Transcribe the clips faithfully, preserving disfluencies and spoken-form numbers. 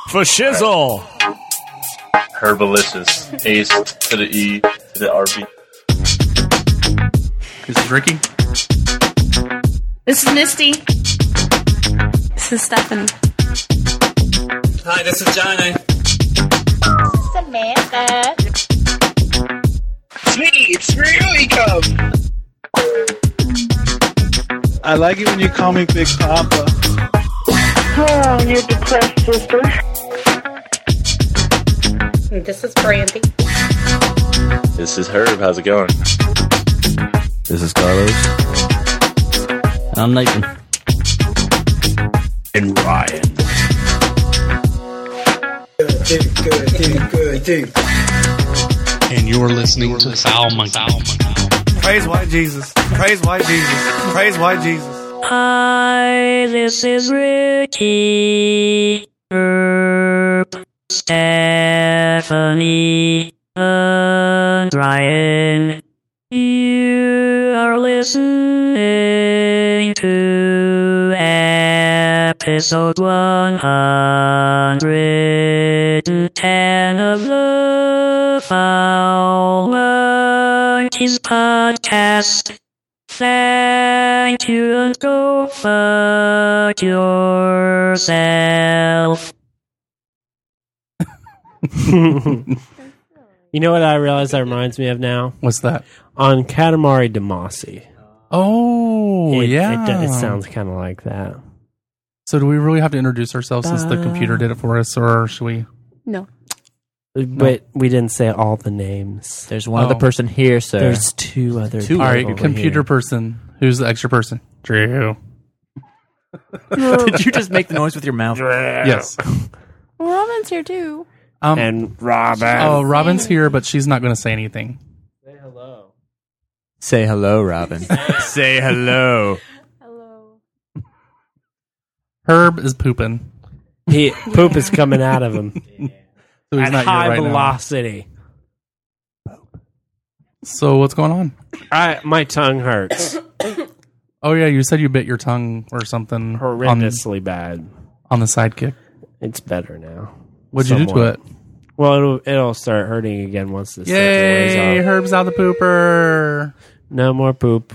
For shizzle. Herbalicious. Ace to the E to the R B. This is Ricky. This is Misty. This is Stephanie. Hi, this is Johnny. Samantha. It's me, it's really come. I like it when you call me Big Papa. Oh, you're depressed, sister. This is Brandy. This is Herb. How's it going? This is Carlos. I'm Nathan. And Ryan. Good, dude, good, dude, good, dude. And you're listening to Foul Monkey. Praise white Jesus. Praise white Jesus. Praise white Jesus. Hi, this is Ricky, Herb, Stephanie, and Ryan. You are listening to episode one hundred ten of the Foul Monkeys podcast. Thank you and go fuck yourself. You know what I realized that reminds me of now? What's that? On Katamari Damacy. Oh, it, yeah. It, it sounds kind of like that. So do we really have to introduce ourselves since the computer did it for us, or should we? No. But No. we didn't say all the names. There's one Oh. other person here, sir. There's two other Two. people All right, over computer here. person. Who's the extra person? Drew. Did you just make the noise with your mouth? Yes. Well, Robin's here too. Um, And Robin. oh, Robin's here, but she's not going to say anything. Say hello. Say hello, Robin. Say hello. Hello. Herb is pooping. He, poop is coming out of him So he's at not high here right velocity. now. So what's going on? I, my tongue hurts Oh, yeah, you said you bit your tongue or something on, horrendously bad. on the sidekick. It's better now. What'd you do to Somewhat. it? Well, it'll, it'll start hurting again once this Yay, wears off. Herb's out the pooper. No more poop.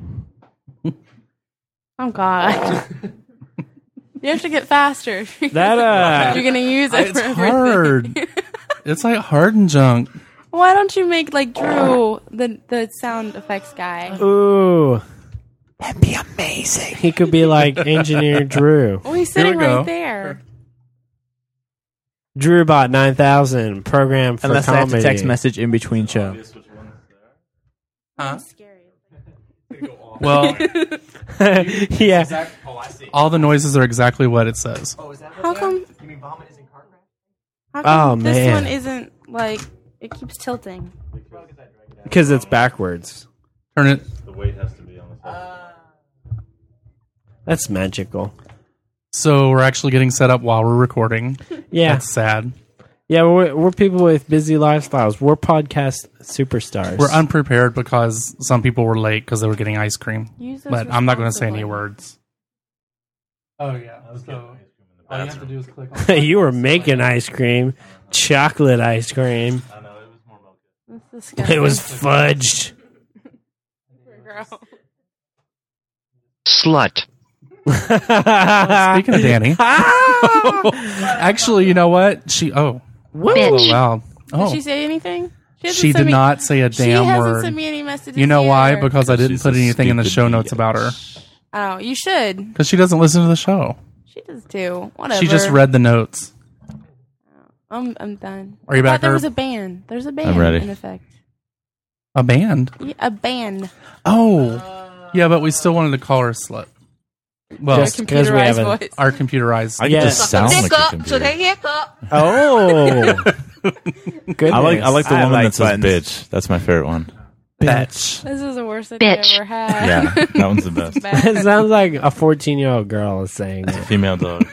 Oh God. You have to get faster. That uh, You're gonna use it. It's for hard. everything. It's like hard and junk. Why don't you make like Drew, the the sound effects guy? ooh, That'd be amazing. he could be like Engineer Drew. Oh, he's Here we sitting go. right there. DrewBot nine thousand program for Unless I comedy. have to text message in between show. Huh? Scary. Well, Yeah, all the noises are exactly what it says. How come? How come Oh, this man. one isn't like it keeps tilting? because it's backwards. Turn it. The weight has to be on the side. That's magical. So we're actually getting set up while we're recording. Yeah, That's sad. yeah. We're we're people with busy lifestyles. We're podcast superstars. We're unprepared because some people were late because they were getting ice cream. Use this But I'm not going to say any responsibly. words. Oh, yeah. So all you have to do is click on You were making ice cream, chocolate ice cream. I know, it was more milky. That's disgusting. It was fudged. Gross. Slut. Speaking of Danny. Actually, you know what? She, oh. Bitch. Oh, wow. Oh. Did she say anything? hasn't She sent did me- not say a She damn hasn't word. sent me any messages. You know why? either. Because I didn't She's put a anything in the stupid show notes bitch. about her. Oh, you should. Because she doesn't listen to the show. She does too. Whatever. She just read the notes. I'm I'm done. Are you I back, thought there Herb? was a band. There's a band I'm ready. in effect. A band? Yeah, a band. Oh. Yeah, but we still wanted to call her a slut. Well, Just because we have a... Voice. our computerized. I Yeah. just sound like a computer. Oh. Goodness. I like I like the I woman like that says buttons. bitch. That's my favorite one. bitch. This is the worst idea Bitch. I've ever had. Yeah, that one's the best. It's bad. It sounds like a fourteen-year-old girl is saying it. Female dog.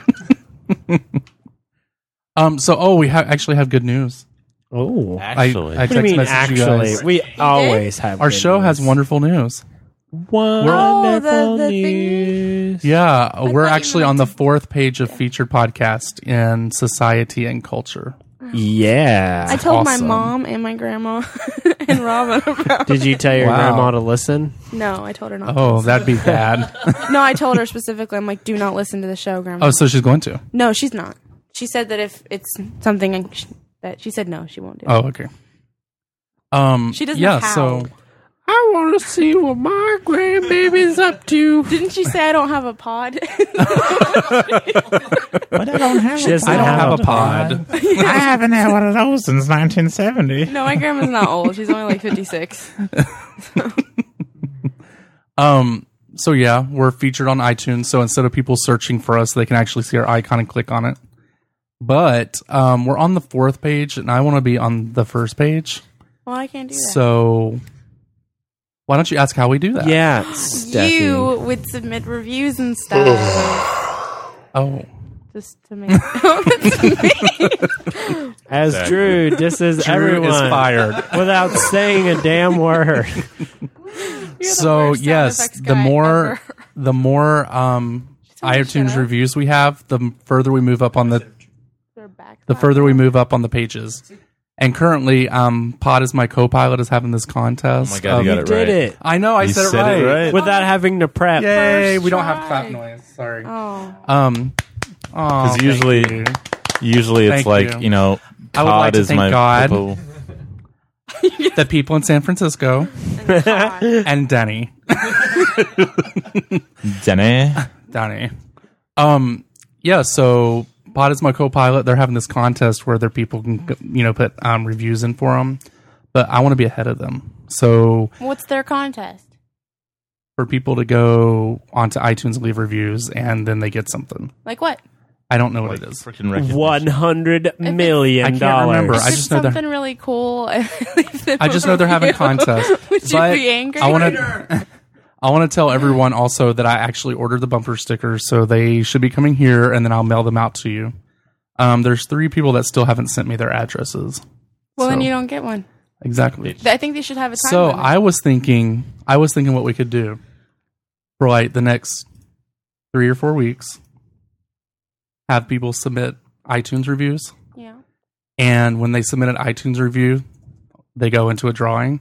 Um. So, oh, we ha- actually have good news. Oh. I, Actually. I What do you text mean, messaged you actually? guys. We always have Our good show news. has wonderful news. Wonderful the- the news. Yeah, we're thought you actually meant on the to- fourth page of featured podcast in society and culture. Yeah. I told awesome. my mom and my grandma and Robin about Did you tell your Wow. grandma to listen? No, I told her not to Oh, listen. that'd be bad. No, I told her specifically, I'm like, do not listen to the show, Grandma. Oh, so she's going to. No, she's not. She said that if it's something that she said no, she won't do it. Oh, okay. Um, She doesn't yeah, know how. so I want to see what my grandbaby's up to. Didn't she say I don't have a pod? But I don't have. She doesn't I don't have have a pod. I haven't had one of those since nineteen seventy. No, my grandma's not old. She's only like fifty-six. Um, so yeah, we're featured on iTunes. So instead of people searching for us, they can actually see our icon and click on it. But um, we're on the fourth page, and I want to be on the first page. Well, I can't do that. So why don't you ask how we do that? Yeah, Steffi. You would submit reviews and stuff. Oh. Just to make That's me. As Exactly. Drew disses Drew everyone is fired. without saying a damn word. So worst sound yes, effects the guy more ever. the more um, Somebody shut iTunes up. reviews we have, the further we move up on the They're back the further we move up on the pages. And currently, um, Pod is my co-pilot is having this contest. Oh my God, you Um, got it Did right. it I know, I You said, said it it right. right. without having to prep. Yay! First We don't have try. clap noise. Sorry. Oh. Um. Because Because usually, usually it's Thank like you. you, know, I would Todd like to is thank my God. people. the people in San Francisco And hot. and Denny. Denny. Denny. Um. Yeah. So Pod is my co-pilot. They're having this contest where their people can, you know, put um, reviews in for them. But I want to be ahead of them. So What's their contest? for people to go onto iTunes and leave reviews, and then they get something. Like what? I don't know what it is. Freaking recognition. One hundred million I can't dollars. remember. If I it's just know they're- something really cool. I I just know they're having a contest. Would you but be angry? I want to. I want to tell everyone also that I actually ordered the bumper stickers, so they should be coming here, and then I'll mail them out to you. Um, there's three people that still haven't sent me their addresses. Well, then So- you don't get one. Exactly. I think they should have a time So limit. I was thinking, I was thinking what we could do for like the next three or four weeks. Have people submit iTunes reviews, Yeah. and when they submit an iTunes review, they go into a drawing.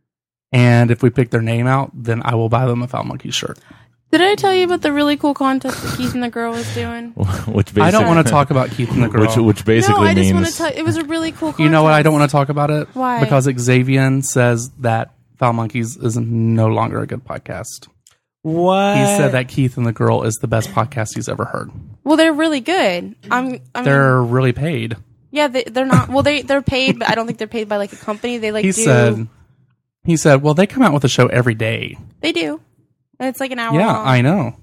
And if we pick their name out, then I will buy them a Foul Monkey shirt. Did I tell you about the really cool contest that Keith and the girl was doing? Which basically, I don't want to talk about Keith and the girl. Which, which basically no, I just means want to tell you, it was a really cool contest. You know what? I don't want to talk about it. Why? Because Xavier says that Foul Monkeys is no longer a good podcast. What? He said that Keith and the Girl is the best podcast he's ever heard. Well, they're really good. I'm. I mean, They're really paid. yeah, they, they're not. Well, they they're paid, but I don't think they're paid by like a company. They like He do. said. He said, "Well, they come out with a show every day." They do. And it's like an hour. Yeah, long. I know.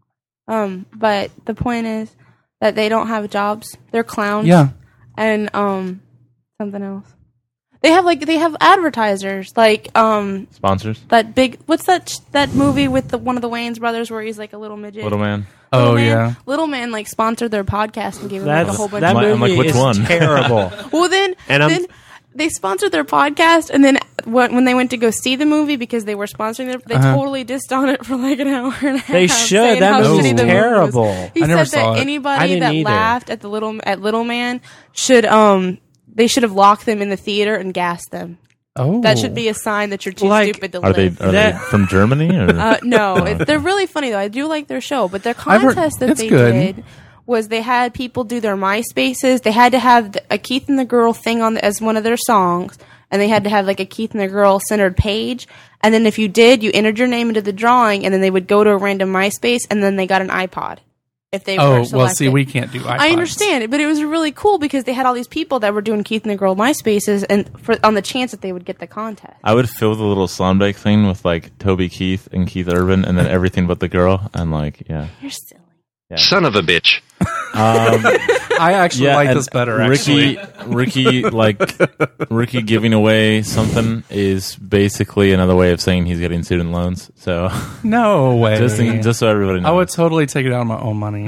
Um, but the point is that they don't have jobs. They're clowns. Yeah. And um, something else. They have like they have advertisers like um sponsors. that big. What's that that movie with the one of the Wayans brothers where he's like a little midget? Little Man. Little Oh Man, yeah. Little Man like sponsored their podcast and gave them like, That's, a whole bunch that of I'm movie like, which is one? terrible. Well, then, And I'm- then they sponsored their podcast, and then when, when they went to go see the movie because they were sponsoring it, they Uh-huh. totally dissed on it for like an hour and a half. They should. saying That how movie's shitty the movie was. terrible. He I never said saw that it. I anybody didn't that either. laughed at the little at Little Man should um they should have locked them in the theater and gassed them. Oh, That should be a sign that you're too Like, stupid to Are they live. are That- they from Germany or? Uh, no, it, they're really funny though. I do like their show, but their I've heard- contest that it's they good. did was they had people do their MySpaces. They had to have the, a Keith and the Girl thing on the, as one of their songs, and they had to have like a Keith and the Girl centered page. And then if you did, you entered your name into the drawing, and then they would go to a random MySpace, and then they got an iPod. If they were oh well. selected. See, we can't do iPods. I understand it, but it was really cool because they had all these people that were doing Keith and the Girl MySpaces, and for on the chance that they would get the contest. I would fill the little Slumdike thing with like Toby Keith and Keith Urban, and then everything but the girl, and like yeah. You're silly. yeah. Son of a bitch. Um, I actually yeah, like and this better. Ricky, Actually, Ricky, like Ricky giving away something is basically another way of saying he's getting student loans. So no way. just in, just so everybody knows. I would totally take it out of my own money.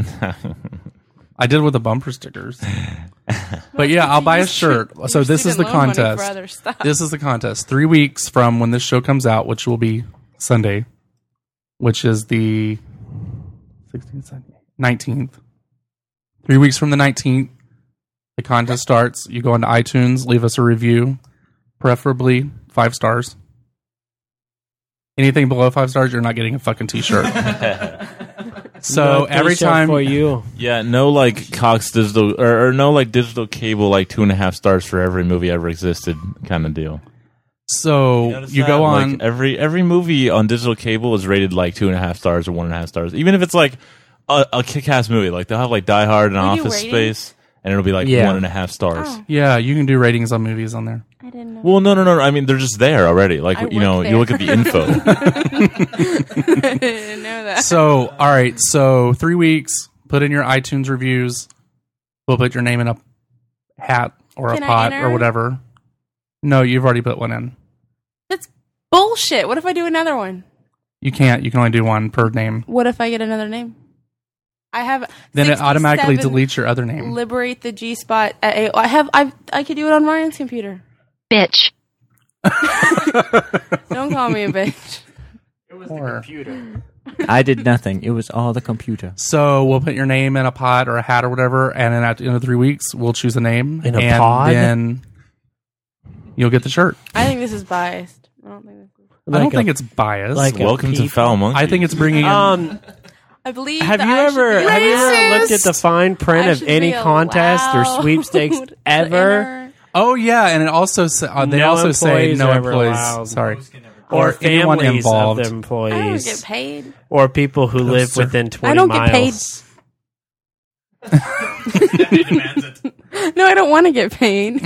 I did with the bumper stickers. But yeah, I'll buy a Use shirt. your So this is the student loan money for contest. other stuff. This is the contest. Three weeks from when this show comes out, which will be Sunday. which is the sixteenth, nineteenth. Three weeks from the nineteenth, the contest starts. You go into iTunes, leave us a review, preferably five stars. Anything below five stars, you're not getting a fucking t-shirt. So Not every t-shirt time for you. Yeah, no like Cox digital or, or no like digital cable like two and a half stars for every movie ever existed kind of deal. So notice you that? go on Like, every every movie on digital cable is rated like two and a half stars or one and a half stars. Even if it's like a, a kick-ass movie, like they'll have like Die Hard and We do Office ratings? Space, and it'll be like Yeah. one and a half stars. Oh. Yeah, you can do ratings on movies on there. I didn't know. Well, no, no, no. I mean, they're just there already. Like I you work know, there. you look at the info. I didn't know that. So, all right, so three weeks, put in your iTunes reviews. We'll put your name in a hat or Can a I pot enter? or whatever. No, you've already put one in. That's bullshit. What if I do another one? You can't. You can only do one per name. What if I get another name? I have Then it automatically sixty-seven deletes your other name. Liberate the G spot. At a, I have. I I could do it on Ryan's computer. Bitch. Don't call me a bitch. Or- I did nothing. It was all the computer. So we'll put your name in a pot or a hat or whatever, and then at the end of three weeks, we'll choose a name. In a and pod? then you'll get the shirt. I think this is biased. I don't think this is. I don't Like a- think it's biased. like a Welcome to peep. Foul Monkey. I think it's bringing in... Um, I believe. have that you I should ever be have you ever looked at the racist. fine print I of should any be contest or allowed sweepstakes to ever? enter. Oh, yeah, and it also sa- uh, they No also say employees no are ever employees. allowed. Sorry. Or, Or anyone families involved. of the I don't employees, get paid. or people who live sir. within twenty I don't miles. get paid. No, I don't want to get paid.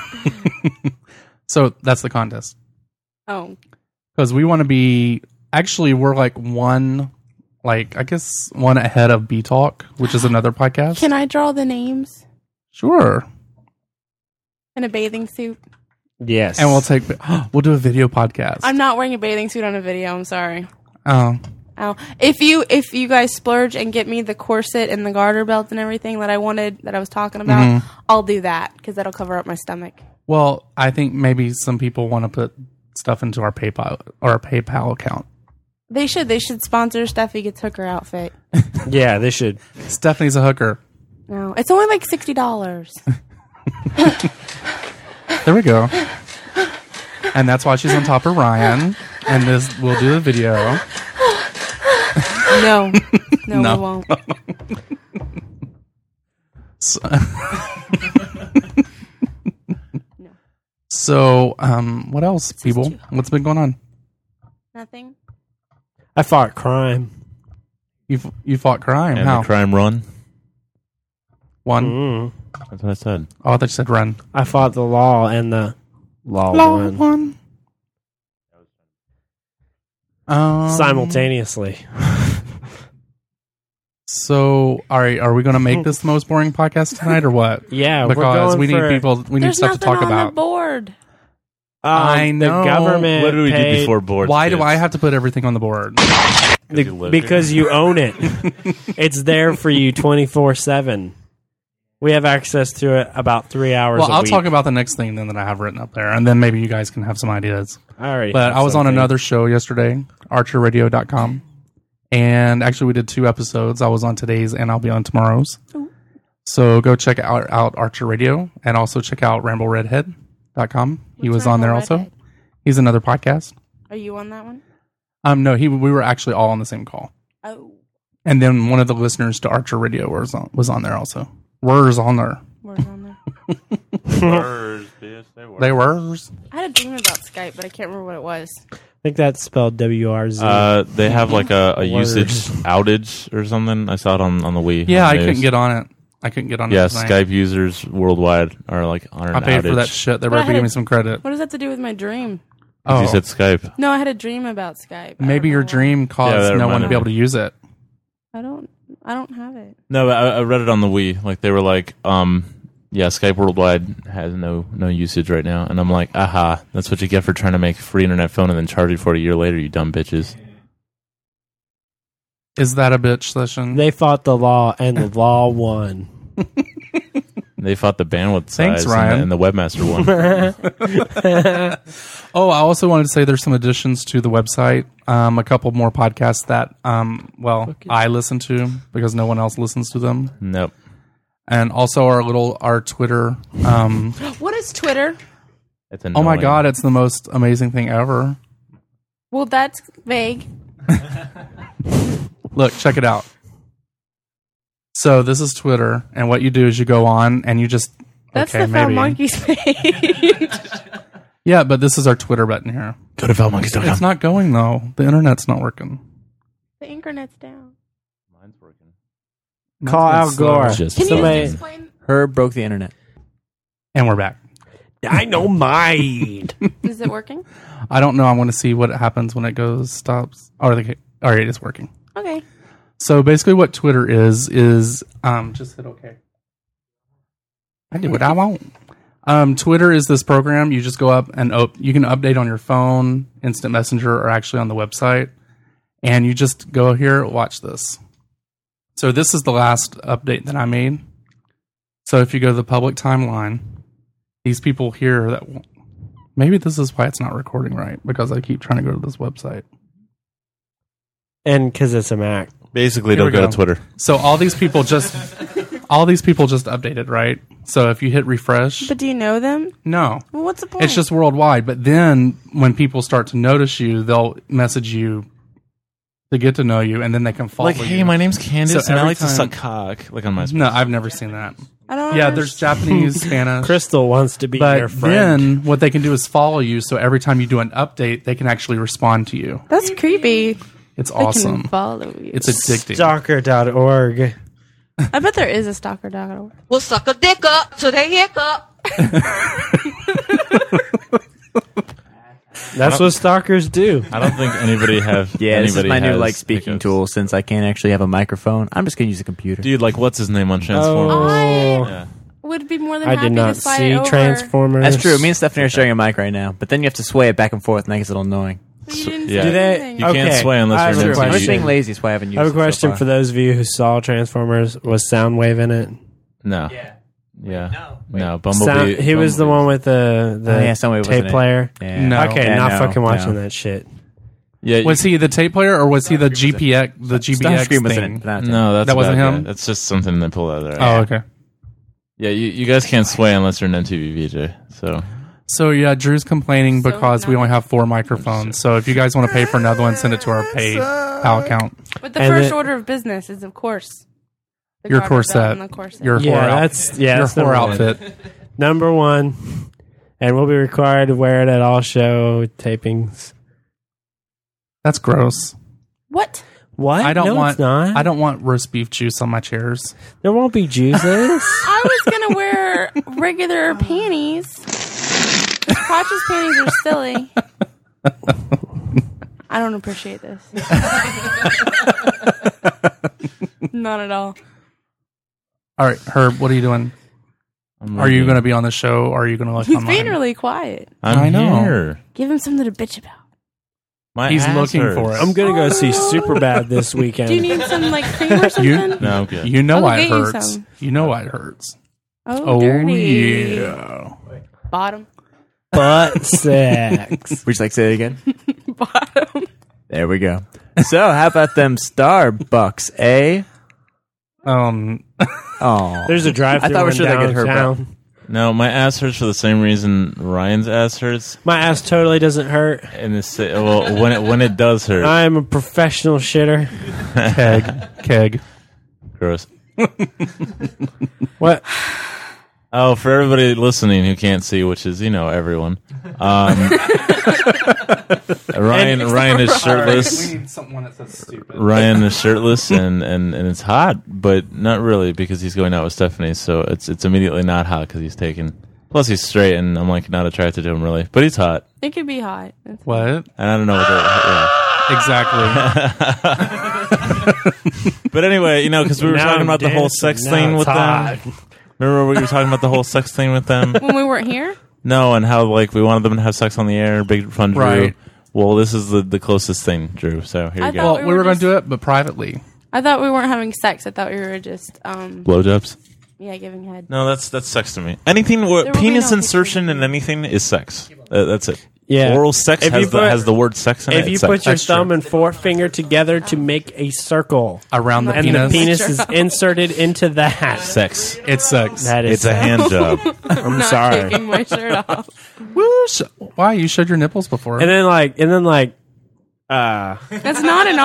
So that's the contest. Oh, Because we want to be... Actually, we're like one... Like, I guess one ahead of B-Talk, which is another podcast. can I draw the names Sure. in a bathing suit? Yes, And we'll take... We'll do a video podcast. I'm not wearing a bathing suit on a video. I'm sorry. Oh. Oh, if you if you guys splurge and get me the corset and the garter belt and everything that I wanted that I was talking about, Mhm. I'll do that because that'll cover up my stomach. Well, I think maybe some people want to put stuff into our PayPal or our PayPal account. They should. They should sponsor Steffi Gets Hooker outfit. yeah, they should. Stephanie's a hooker. No, it's only like sixty dollars. There we go. And that's why she's on top of Ryan. And this we'll do a video. No, no, No. we won't. So, so um, what else, people? What's been going on? Nothing. I fought crime. You you fought crime. and How? the crime run. One. Mm. That's what I said. Oh, I thought you said run. I fought the law, and the law, Law won one. Um, simultaneously. So, all right, are we going to make this the most boring podcast tonight, or what? Yeah, we're because going we need for- people. We need There's stuff to nothing talk on the about. board. Um, I know. the government. What do we do paid- before board? Why do kids? I have to put everything on the board? The- you live because you own it. It's there for you twenty-four seven. We have access to it about three hours Well, a I'll week. talk about the next thing then that I have written up there, and then maybe you guys can have some ideas. I already But have I was on something. another show yesterday, archer radio dot com. And actually, we did two episodes. I was on today's, and I'll be on tomorrow's. So go check out, out Archer Radio, and also check out ramble redhead dot com. He What's was on there Ramble also. Redhead? He's another podcast. Are you on that one? Um, no, he we were actually all on the same call. Oh, And then one of the listeners to Archer Radio was on, was on there also. Wers on there. we're on there. Words, bitch, they were. They were. I had a dream about Skype, but I can't remember what it was. I think that's spelled W R Z. Uh, they have like a, a Words. usage outage or something. I saw it on, on the Wii. Yeah, on I the couldn't news. get on it. I couldn't get on Yeah, it tonight. Skype users worldwide are like on an I paid outage. for that shit. They But I better had give a- me some credit. What does that have to do with my dream? Oh, You said Skype. No, I had a dream about Skype. I maybe don't your know dream Yeah, caused that no one to reminded be able me. to use it. why. I don't. I don't have it. No, but I, I read it on the Wii. Like they were like, um, yeah, Skype worldwide has no no usage right now, and I'm like, aha, that's what you get for trying to make a free internet phone and then charge you for it a year later, you dumb bitches. Is that a bitch session? They fought the law, and the law won. They fought the bandwidth Thanks, size Ryan. And, the, and the webmaster one. Oh, I also wanted to say there's some additions to the website. Um, a couple more podcasts that, um, well, I listen to because no one else listens to them. Nope. And also our little our Twitter. Um, What is Twitter? It's oh my annoying. God, it's the most amazing thing ever. Well, that's vague. Look, check it out. So this is Twitter, and what you do is you go on and you just That's okay, the Foul maybe. Monkeys page. Yeah, but this is our Twitter button here. Go to foul monkeys dot com. It's not going though. The internet's not working. The internet's down. Mine's working. Call Al That's slow. Gore. Just Can Somebody- you explain? Herb broke the internet. And we're back. Dynamite. Is it working? I don't know. I want to see what happens when it goes stops. Oh, the, all right, it's working. Okay. So basically, what Twitter is is um, just hit OK. I do what I want. Um, Twitter is this program. You just go up and op- you can update on your phone, Instant Messenger, or actually on the website. And you just go here, watch this. So this is the last update that I made. So if you go to the public timeline, these people here that maybe this is why it's not recording right, because I keep trying to go to this website. And because it's a Mac. Basically, Here don't we go go. to Twitter. So all these people just all these people just updated, right? So if you hit refresh, But do you know them? no. Well, what's the point? It's just worldwide. But then when people start to notice you, they'll message you to get to know you, and then they can follow Like, you. hey, my name's Candace, So and I every like to time- suck cock. Like on my No, I've never seen that. I don't Yeah, understand. there's Japanese, Spanish. Crystal wants to be your But friend. then what they can do is follow you. So every time you do an update, they can actually respond to you. That's creepy. It's They awesome. can follow you. It's addicting. Stalker dot org. I bet there is a stalker dog. We'll suck a dick up so they hick up. That's what stalkers do. I don't think anybody have. Yeah, this is anybody my new has like speaking hiccups. tool. Since I can't actually have a microphone, I'm just gonna use a computer. Dude, like, what's his name on Transformers? Oh. Yeah. Would be more than I happy did not to slide see over. Transformers. That's true. Me and Stephanie are sharing a mic right now, but then you have to sway it back and forth, and that gets a little annoying. You didn't Yeah. say Do they- anything. You can't Okay, sway unless I have you're a an I'm question. just being M T V. lazy, that's why I haven't used I have a it so question far. for those of you who saw Transformers. Was Soundwave in it? No. Yeah. Yeah. no. No. Bumblebee. Sound, he was the Bumblebee. one with the, the Oh, yeah, Soundwave wasn't tape in it. player. Yeah. No. Okay, Yeah, not no, fucking watching no. that shit. Yeah. you- Was he the tape player or was he the G P X? The G B X Starscream was in thing? it. Not No, that's That wasn't a bad him? guy. That's just something they pulled out of there. Oh, okay. Yeah. You, you guys can't sway unless you're an M T V V J. So. So yeah, Drew's complaining So because we not- only have four microphones. So if you guys want to pay for another one, send it to our pay PAL account. But the And first it- order of business is, of course, the Your garter belt corset. and the corset. Your Yeah, whore out- that's- yeah, your that's whore number one. outfit. Number one. And we'll be required to wear it at all show tapings. That's gross. What? What? I don't No, want. it's not. I don't want roast beef juice on my chairs. There won't be juices. I was gonna wear regular panties. Crotch's panties are silly. I don't appreciate this. Not at all. All right, Herb, what are you doing? I'm Are you ready. going to be on the show or are you going to look He's online? being really quiet. I'm I know. here. Give him something to bitch about. My He's ass looking hurts. for it. I'm gonna go see Superbad this weekend. Do you need some like cream or something? You, No, I'm good. you know I'll why it get you hurts. some. You know why it hurts. Oh, Oh, dirty. yeah. Bottom. Butt sex. Would you like to say it again? Bottom. There we go. So, how about them Starbucks, eh? Um, Oh, There's a drive-thru I thought we in should have get her downtown. No, my ass hurts for the same reason Ryan's ass hurts. My ass totally doesn't hurt. And it's well, when it when it does hurt, I'm a professional shitter. keg. Keg. gross. What? Oh, for everybody listening who can't see, which is you know everyone, um, Ryan Ryan is shirtless. need someone that says stupid. Ryan is shirtless and, and, and it's hot, but not really because he's going out with Stephanie. So it's it's immediately not hot because he's taken. Plus he's straight and I'm like not attracted to him really, but he's hot. It could be hot. It's What? And I don't know what that. Exactly. Yeah. But anyway, you know, because we were Now talking I'm about the whole dancing. sex Now thing it's with hot. them. Remember we were talking about the whole sex thing with them? when we weren't here. No, and how like we wanted them to have sex on the air. Big fun, Drew. Right. Well, this is the, the closest thing, Drew. So here I you go. thought Well, we we were were going to just- do it, but privately. I thought we weren't having sex. I thought we were just, um, Blowjobs. yeah, giving head. No, that's that's sex to me. Anything where There will be penis no insertion in anything is sex. Uh, that's it. Yeah. Oral sex If has, you the, put- has the word sex in it. If you It's like- put your That's true. thumb and forefinger together to make a circle Around the and penis. the penis is inserted into that. Sex. It's sex. That is It's a hand job. I'm Not sorry. taking my shirt off. Whoosh. Why? You showed your nipples before. And then like, and then like, uh, That's not an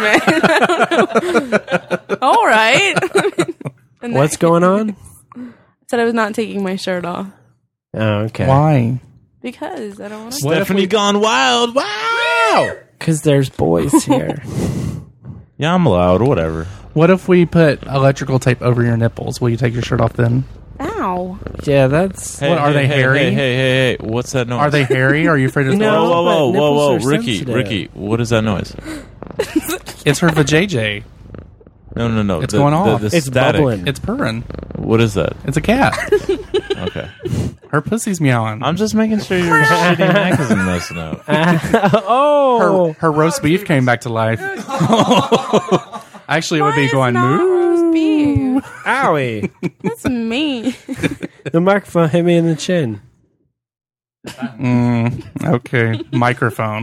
argument. All right. And what's that- going on? Said I was not taking my shirt off Oh, okay. Why? because I don't want to. What if Stephanie we- gone wild. Wow. Because there's boys here. Yeah, I'm allowed. Whatever. What if we put electrical tape over your nipples? Will you take your shirt off then? Ow. Yeah, that's. Hey, What, are hey, they hey, hairy? Hey, hey, hey, hey! What's that noise? Are they hairy? Are you afraid of No. Whoa, whoa, whoa, but whoa, whoa, nipples are Ricky, sensitive. Ricky! What is that noise? It's her vajayjay. No, no, no. It's the, going the- off. the It's static. bubbling. It's purring. What is that? It's a cat. Okay. Her pussy's meowing. I'm just making sure your shitty neck isn't messing up. oh, her, her roast beef came back to life. Actually, it would be going Not moo. roast beef. owie! That's me. The microphone hit me in the chin. Mm, okay, microphone.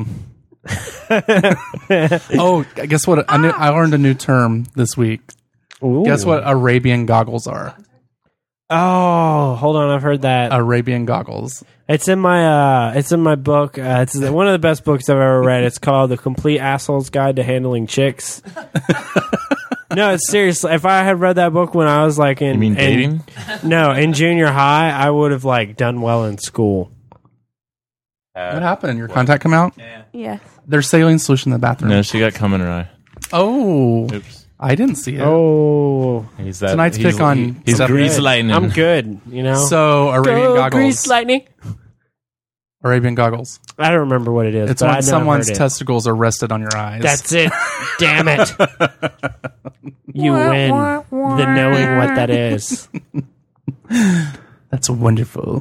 Oh, guess what? I, knew, I learned a new term this week. Ooh. Guess what Arabian goggles are? Oh, hold on, I've heard that. Arabian goggles. It's in my uh, it's in my book. Uh, it's one of the best books I've ever read. It's called The Complete Asshole's Guide to Handling Chicks. No, it's seriously. If I had read that book when I was like in, You mean in- dating? no, in junior high, I would have like done well in school. What happened? Your contact come out? Yes. There's saline solution in the bathroom. No, she got cum in her eye. Oh, Oops. I didn't see it. Oh, He's that. Tonight's he's, pick on he- He's stuff. grease good. lightning. I'm good. You know. So Arabian Go, goggles. Grease lightning. Arabian goggles. I don't remember what it is. It's but I when know I've someone's heard it. testicles are rested on your eyes. That's it. Damn it. You win the knowing what that is. That's wonderful.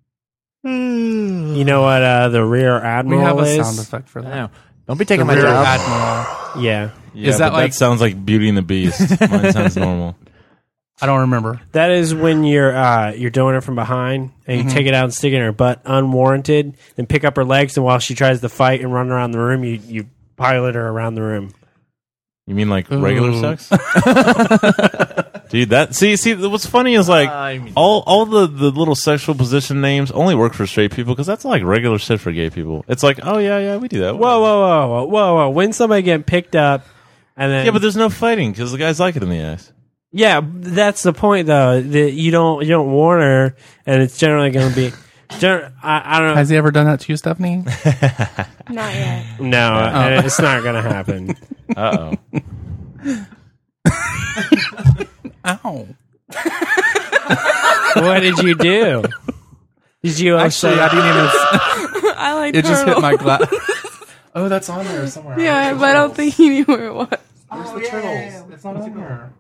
You know what uh, the rear We admiral have a is? sound effect for that. No. Don't be taking The my rear job. admiral. Yeah. Yeah, Is that but like- that sounds like Beauty and the Beast? Mine sounds normal. I don't remember. That is when you're uh, you're doing it from behind and you Mhm. take it out and stick it in her butt unwarranted, then pick up her legs, and while she tries to fight and run around the room, you, you pilot her around the room. You mean like regular Ooh. sex? Dude, that see see what's funny is like I mean- all all the, the little sexual position names only work for straight people because that's like regular shit for gay people. It's like, oh yeah, yeah, we do that. Whoa, whoa, whoa, whoa, whoa, whoa! When somebody get picked up, and then Yeah, but there's no fighting because the guys like it in the ass. yeah, that's the point though. That you don't you don't warn her, and it's generally going to be. Gener- I, I don't know. Has he ever done that to you, Stephanie? Not yet. No, uh, it's not going to happen. Uh oh. Ow. What did you do? Did you Actually, say? I didn't even. I like It just hit turtle. my glass. Oh, that's on there somewhere. Yeah, but I don't think he knew where it was. Where's the turtles? It's not on there.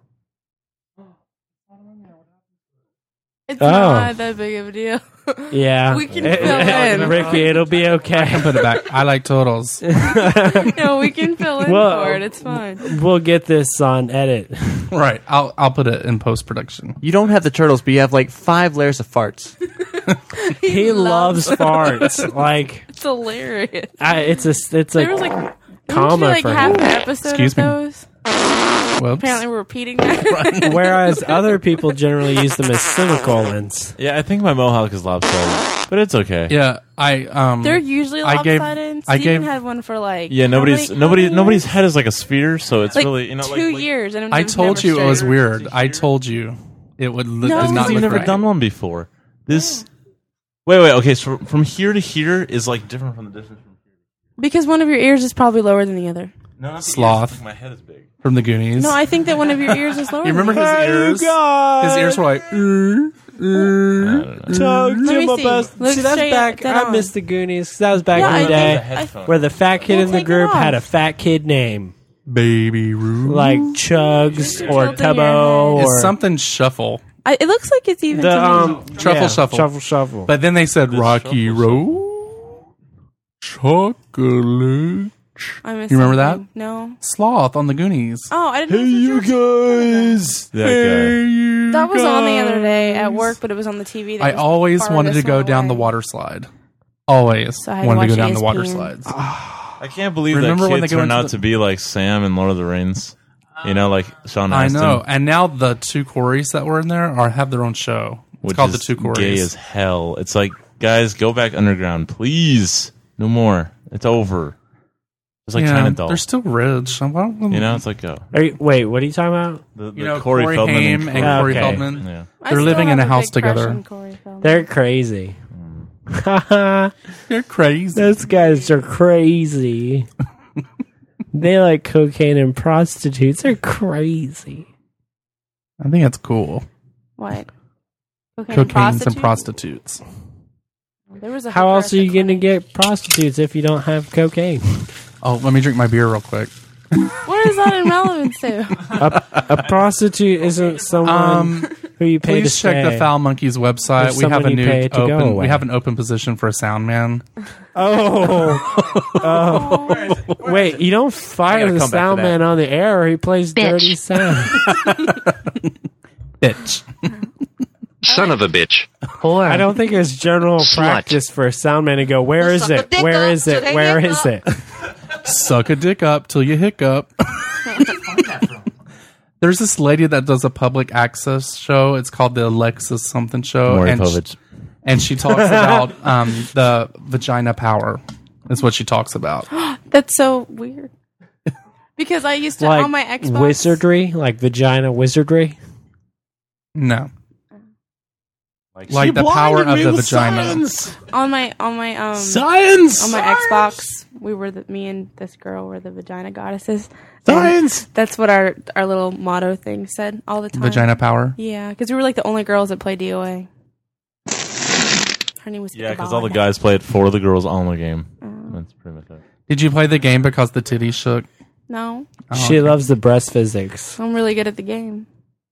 It's Oh. not that big of a deal. Yeah, We can fill in. Ricky, it'll be okay. I can put it back. I like turtles. No, we can fill in Well, for it. It's fine. We'll get this on edit. Right. I'll I'll put it in post production. You don't have the turtles, but you have like five layers of farts. He loves farts. Like It's hilarious. I, it's a it's a There was like, didn't you comma like for half him. an episode Excuse of me. those? Whoops. Apparently, we're repeating that. Whereas other people generally use them as semicolons. Yeah, I think my mohawk is lopsided, but it's okay. Yeah, I um. They're usually I gave- lopsided. I Steven gave- had one for like Yeah, how nobody's many- nobody how many nobody's years? head is like a sphere, so it's like really you know two like, like years. And it I was told never you it was straight. weird. I told you it would look No. did not because you've look never right. done one before. This wait wait okay so from here to here is like different from the distance from here. Because one of your ears is probably lower than the other. No, not the Sloth. ears, like my head is big. From the Goonies. No, I think that one of your ears is lower. you remember than his the other. ears? His ears were like. "Mm, mm." Talk Let to me my see. best. Look See, that's straight back. dead I on. missed the Goonies. That was back Yeah, in the I day think- Headphone. where the fat kid Well, in the take it group had a off. fat kid name Baby Ruth. like Chugs or tilting your Tubbo head. or It's something shuffle. I, it looks like it's even the to me. um Truffle yeah, Shuffle. Truffle Shuffle. But then they said This Rocky shuffle, Road. Chocolate. I missed You remember that? something. No. Sloth on the Goonies. Oh, I didn't know. guys, that guy. That was on the other day at work, but it was on the T V. That I was always farthest wanted to go one down the away. water slide. Always So I had to wanted to go watch down the E S P N. water slides. I can't believe Remember that when kid they go turned into out the- to be like Sam in Lord of the Rings. You know, like Sean I Astin. know. And now the two Corys that were in there are have their own show. It's Which called is the two Corys. gay as hell. It's like, guys, go back underground, please. No more. It's over. It's like yeah, kind of dull. they're still rich. I'm, I'm, You know, it's like, oh. Are you, wait, what are you talking about? The, the You know, Corey, Corey Feldman Haim and Oh, Corey okay. Feldman. Yeah. I They're still living in have a house big crush together. on Corey Feldman. They're crazy. They're crazy. Those guys are crazy. They like cocaine and prostitutes. They're crazy. I think that's cool. What? Cocaine, Cocaines and prostitutes? prostitutes. There was a How hooker else at are the you going to clinic. get prostitutes if you don't have cocaine? Oh, let me drink my beer real quick. What is that in relevance to? a, a prostitute isn't someone Um, who you pay Please to check stay. the Foul Monkeys website. There's We have a someone you new pay to go open. away. We have an open position for a sound man. Oh, oh. Wait! You don't fire gotta the come back to sound that. man on the air. He plays dirty sound. Bitch. Son of a bitch. I don't think it's general Slut. practice for a sound man to go. Where is Suck a it? dick Where up is till it? they Where hiccup. is it? Suck a dick up till you hiccup. There's this lady that does a public access show. It's called the Alexis something show. Maury and, Povich. she, and she talks about um, the vagina power. That's what she talks about. That's so weird. Because I used to Like on my Xbox. wizardry, like vagina wizardry. No. Like, Like she the power blinded of me the with vagina. science. on my on my um Science. on my Xbox, we were the me and this girl were the vagina goddesses. Science. And that's what our our little motto thing said all the time. Vagina power. Yeah, because we were like the only girls that played D O A. Her name was Yeah, because all the guys play it for the girls on the game. That's pretty much it. Did you play the game because the titties shook? No, Oh, She okay. loves the breast physics. I'm really good at the game.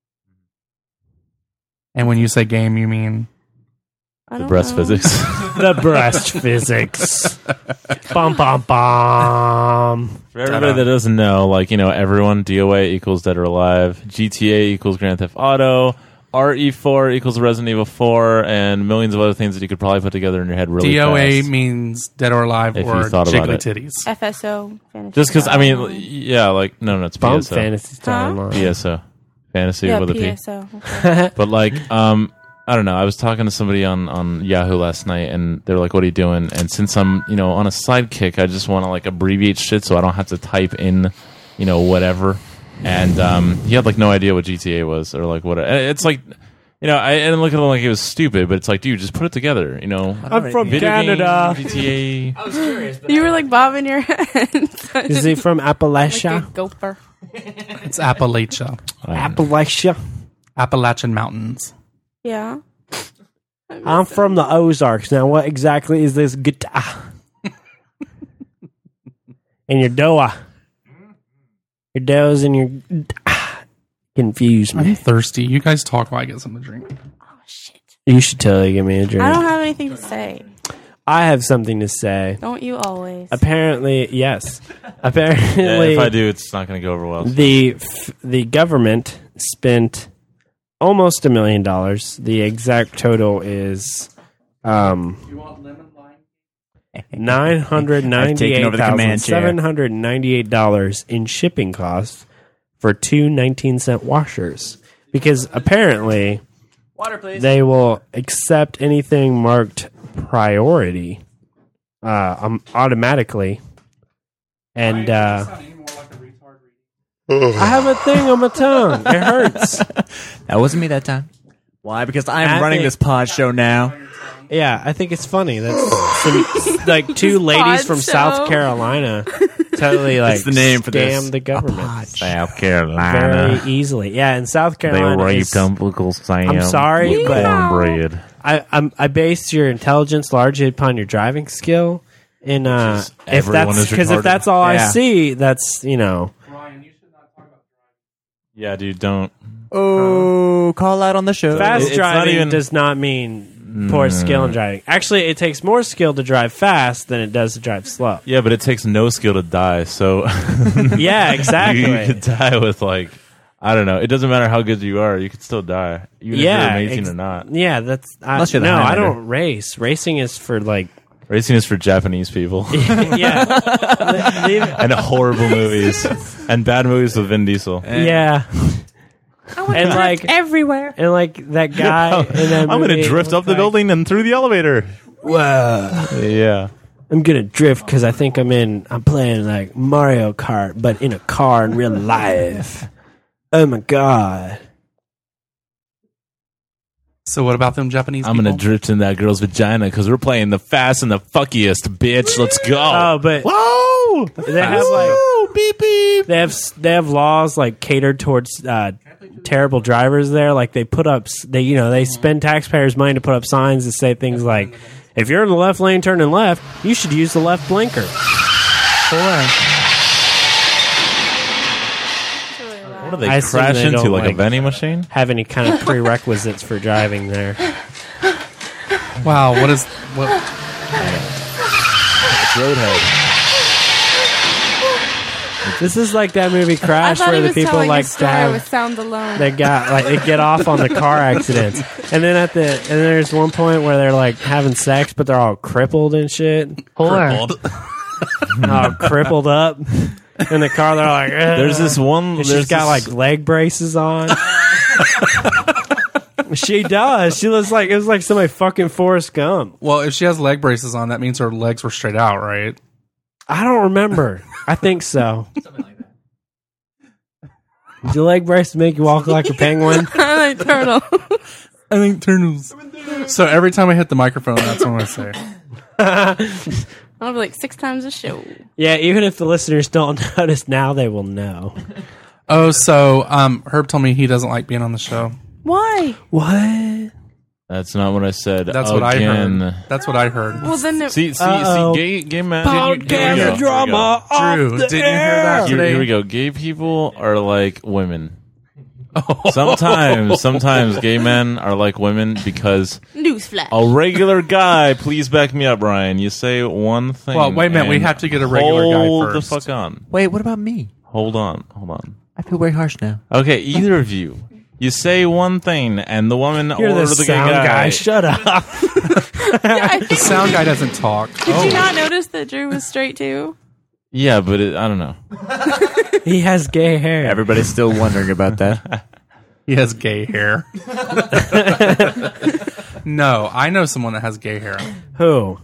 And when you say game, you mean I The don't breast know. physics. The breast physics. Bum bum bum. For everybody that doesn't know, like, you know, everyone, D O A equals Dead or Alive, G T A equals Grand Theft Auto, R E four equals Resident Evil four, and millions of other things that you could probably put together in your head really D O A fast. means dead or alive If you or thought about jiggly it. titties. F S O. Fantasy Just because, I mean, Star. yeah, like, no, no, it's Bump P S O. Fantasy Star Huh? Online. P S O. Fantasy yeah, with a P. P S O. Okay. But like, um, I don't know. I was talking to somebody on, on Yahoo last night, and they were like, "What are you doing?" And since I'm, you know, on a sidekick, I just want to like abbreviate shit so I don't have to type in, you know, whatever. And um, he had like no idea what G T A was or like what. It's like, you know, I, I didn't look at him like it was stupid, but it's like, dude, just put it together. You know, I'm from Video Canada. game, G T A. I was curious, but You were like bobbing your head. Is he from Appalachia? Like a gopher. It's Appalachia. Appalachia. Appalachian Mountains. Yeah. I'm from the Ozarks. Now, what exactly is this guitar? And your doa. Your does and your confuse I'm me. thirsty. You guys talk while I get something to drink. Oh shit. You should totally give me a drink. I don't have anything to say. I have something to say. Don't you always? Apparently, yes. Yeah, Apparently, if I do, it's not going to go over well. the f- the government spent almost a million dollars. The exact total is um, nine hundred ninety-eight thousand seven hundred ninety-eight dollars in shipping costs for two nineteen cent washers. Because apparently, Water, please. they will accept anything marked priority uh, um, automatically. And uh, I have a thing on my tongue. It hurts. That wasn't me that time. Why? Because I'm I running think- this pod show now. Yeah, I think it's funny. That's some, like two ladies from show. South Carolina totally like That's the name for scam this. the government South Carolina. very easily. Yeah, in South They Carolina, raped is- Uncle Sam. I'm sorry, with but- cornbread. I I'm, I base your intelligence largely upon your driving skill. In uh, Just if everyone that's is because if retarded. that's all I Yeah. see, that's you know. Yeah, dude, don't. Oh, call out on the show. Fast it's not driving even- does not mean poor skill in driving. Actually, it takes more skill to drive fast than it does to drive slow. Yeah, but it takes no skill to die. So Yeah, exactly. you, you could die with like, I don't know. It doesn't matter how good you are. You could still die, even yeah, if you're amazing ex- or not. Yeah, that's I, Unless you're the no. I Highlander. don't race. Racing is for like Racing is for Japanese people. yeah. And horrible movies. And bad movies with Vin Diesel. Yeah. And like everywhere. And like that guy in that I'm movie, going to drift up the like, building and through the elevator. Whoa. Yeah. I'm going to drift because I think I'm in, I'm playing like Mario Kart, but in a car in real life. Oh my God. So what about them Japanese I'm people? going to drift in that girl's vagina because we're playing the fast and the fuckiest, bitch. Let's go. Oh, but Whoa! they have like Whoa, beep, beep. they have they have laws like catered towards uh, terrible drivers there. Like they put up they you know they spend taxpayers' money to put up signs that say things like, if you're in the left lane turning left, you should use the left blinker. What do they I assume crash they into, don't, like, a like, vending machine? Have any kind of prerequisites for driving there? Wow, what is what? It's Roadhead. This is like that movie I Crash thought where he the was people telling like a to story have with sound alone. they got like they get off on the car accidents, and then at the and then there's one point where they're like having sex, but they're all crippled and shit. Crippled. all crippled up in the car. They're like, ugh. There's this one. And There's she's got this- like leg braces on. She does. She looks like it was like somebody fucking Forrest Gump. Well, if she has leg braces on, that means her legs were straight out, right? I don't remember. I think so. Something like that. Do leg braces make you walk like a penguin? I like turtle. I think turtles. So every time I hit the microphone, that's what I'm going to say. I'll be like six times a show. Yeah, even if the listeners don't notice now, they will know. Oh, so um, Herb told me he doesn't like being on the show. Why? What? That's not what I said. That's what I Again. heard. That's what I heard. Well, then it, See, see, Uh-oh. see, gay, gay man. Podcast Here we go. drama off Drew, the didn't you hear air. that Here, today? here we go. Gay people are like women. Sometimes, sometimes gay men are like women because newsflash. a regular guy. Please back me up, Ryan. You say one thing. Well, wait a minute, we and have to get a regular guy hold first. the fuck on. Wait, what about me? Hold on. Hold on. I feel very harsh now. Okay, either of you. You say one thing, and the woman You're or the the gay sound guy. guy. Shut up. The sound guy doesn't talk. Did Oh. you not notice that Drew was straight too? Yeah, but it, I don't know. He has gay hair. Everybody's still wondering about that. He has gay hair. No, I know someone that has gay hair. Who?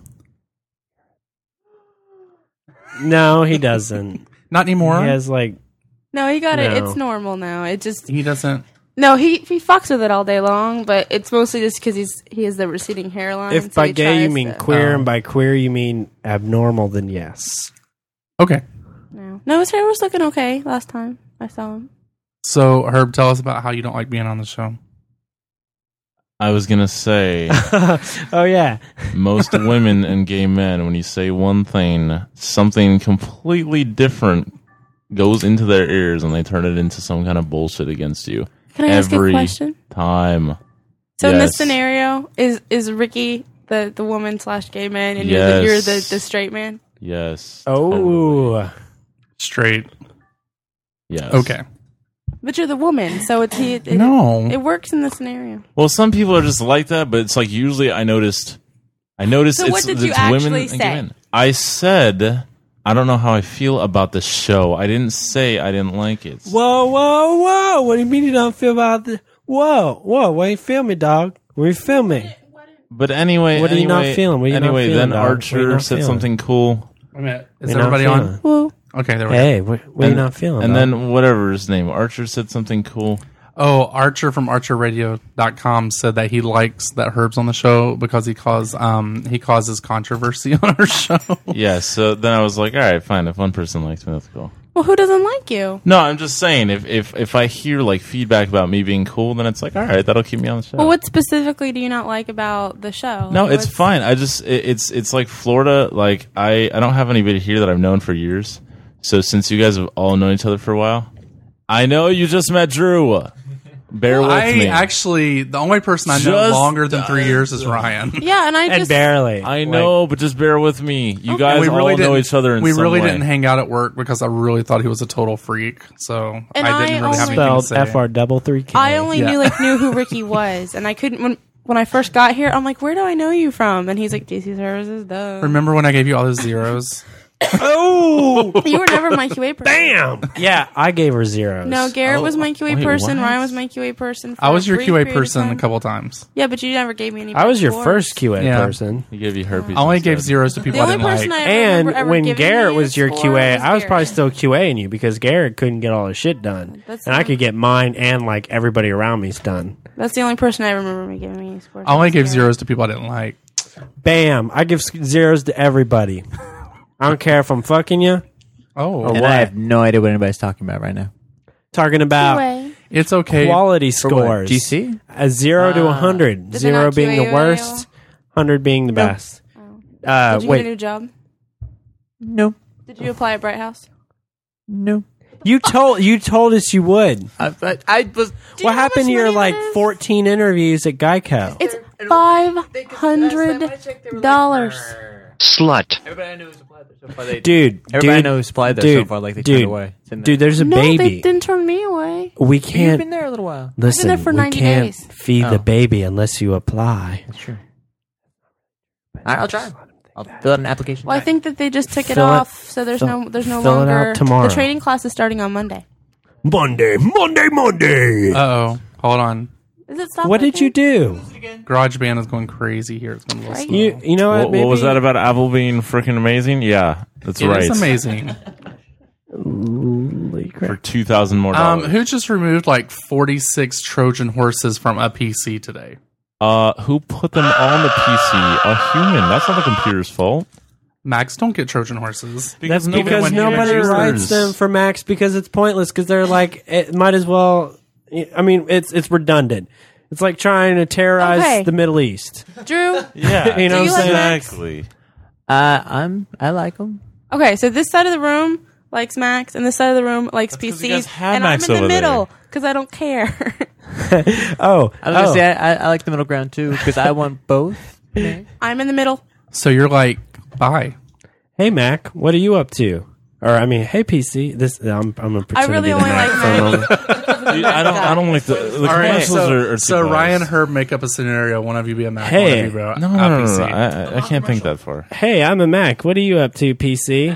No, he doesn't. Not anymore. He has like No, he got it. No. It's normal now. It just He doesn't. no. He he fucks with it all day long, but it's mostly just because he's he has the receding hairline. if so by he gay you tries mean to- queer Oh. and by queer you mean abnormal, then yes. Okay. No. no, his hair was looking okay last time I saw him. So, Herb, tell us about how you don't like being on the show. I was gonna say Oh yeah. most women and gay men, when you say one thing, something completely different goes into their ears, and they turn it into some kind of bullshit against you. Can I ask Every a question? time. So in this Yes. scenario, is is Ricky the, the woman slash gay man, and Yes. you're, the, you're the, the straight man? Yes. Oh. Straight. Yes. Okay. But you're the woman, so it's he. It, No. it works in the scenario. Well, some people are just like that, but it's like usually I noticed. I noticed So it's, what did it's you women actually and gay say? men. I said I don't know how I feel about the show. I didn't say I didn't like it. Whoa, whoa, whoa. What do you mean you don't feel about the Whoa, whoa, why you feel me, dog? Where you feel me? But anyway, What are you anyway, not feeling? What are you not anyway, feeling, then dog? What are you Archer not said feeling? something cool. Wait a minute. Is We're not everybody feeling. on? Well, Okay, there we go. Hey, what, what are you And- not feeling? And dog? then whatever his name, Archer said something cool. Oh, Archer from archer radio dot com said that he likes that Herb's on the show because he cause um he causes controversy on our show. Yeah, so then I was like, all right, fine. If one person likes me, that's cool. well, who doesn't like you? No, I'm just saying, if if if I hear like feedback about me being cool, then it's like, all right, that'll keep me on the show. Well, what specifically do you not like about the show? No, Like, it's what's- fine. I just it, it's it's like Florida. Like I I don't have anybody here that I've known for years. So since you guys have all known each other for a while, I know you just met Drew. Bear Well, with I me. actually the only person I know Just- longer than three years is Ryan. Yeah, and I and just barely. I know, but just bear with me. You guys we really all know didn't- each other. In we some really way. didn't hang out at work because I really thought he was a total freak. So And I I didn't really have only- anything to Spelled say. F R double three K. I only Yeah. knew like knew who Ricky was, and I couldn't when when I first got here, I'm like, where do I know you from? And he's like, D C Services, duh. Remember when I gave you all those zeros? Oh! You were never my Q A person. Bam! Yeah, I gave her zeros. No, Garrett Oh, was my Q A wait, person. what? Ryan was my Q A person. For I was a your brief Q A period of person a time. couple times. Yeah, but you never gave me any. I was your scores. first Q A Yeah. person. He gave you herpes. I only instead. gave zeros to people The I only didn't person like. I And remember ever when giving Garrett me a was your score Q A, was I was Garrett. probably still QAing you because Garrett couldn't get all his shit done. That's and I not- could get mine and like everybody around me's done. That's the only person I remember me giving me scores. I only was gave Garrett. zeros to people I didn't like. Bam! I give s- zeros to everybody. I don't care if I'm fucking you. Oh, Or And what? I have no idea what anybody's talking about right now. Talking about Q A. it's okay. quality For what? scores. G C? A zero to a Ah. hundred. Did they Zero not being Q A the you at worst, hundred being the No. best. Uh, Did you wait, get a new job? No. Did you apply at Bright House? No. you told you told us you would. I, I, I was. you What know how happened to much your money like that is? fourteen interviews at Geico? It's five hundred dollars. Slut. Everybody I know who supplied their so far. They, Dude, everybody dude, I know who supplied their dude, so far, like they dude, turned away. It's in there. Dude, there's a No, baby. they didn't turn me away. We You've can't been there a little while. listen. there for we ninety can't days. feed the Oh. baby unless you apply. That's true. All right, I'll try. I'll fill out an application. Well, I think that they just took it Fill it- off, so there's fill- no there's no fill it longer out tomorrow. The training class is starting on Monday. Monday, Monday, Monday. Uh oh. Hold on. Is it stop? What did you do? GarageBand is going crazy here. It's going a little Right. slow. You you know what? What, what was maybe- that about Apple being freaking amazing? Yeah, that's It right. is amazing. Holy crap. For two thousand more Um, dollars. who just removed like forty-six Trojan horses from a P C today? Uh, who put them on the P C? A human. That's not the computer's fault. Macs don't get Trojan horses. That's nobody because went nobody users. writes them for Macs because it's pointless because they're like it might as well. I mean, it's it's redundant. It's like trying to terrorize Okay. the Middle East. Drew? Yeah, You know Do you what I'm like saying? Macs? exactly. Uh, I'm. I like them. Okay, so this side of the room likes Macs, and this side of the room likes 'cause you P guys Cs, have and Macs I'm in the over there. middle because I don't care. Oh, I was gonna oh. say I, I, I like the middle ground too because I want both. I'm in the middle. So you're like, bye. Hey Mac, what are you up to? Or I mean, hey P C. This I'm I'm gonna pretend I really to be the only Mac like for a Mac. moment. Dude, I don't. I don't like the, the All right, commercials so, are, are too so close. Ryan and Herb make up a scenario. One of you be a Mac, Hey. one of you be a, No, a no, no, P no, C. no. I, I- I can't think that far. Hey, I'm a Mac. What are you up to, P C?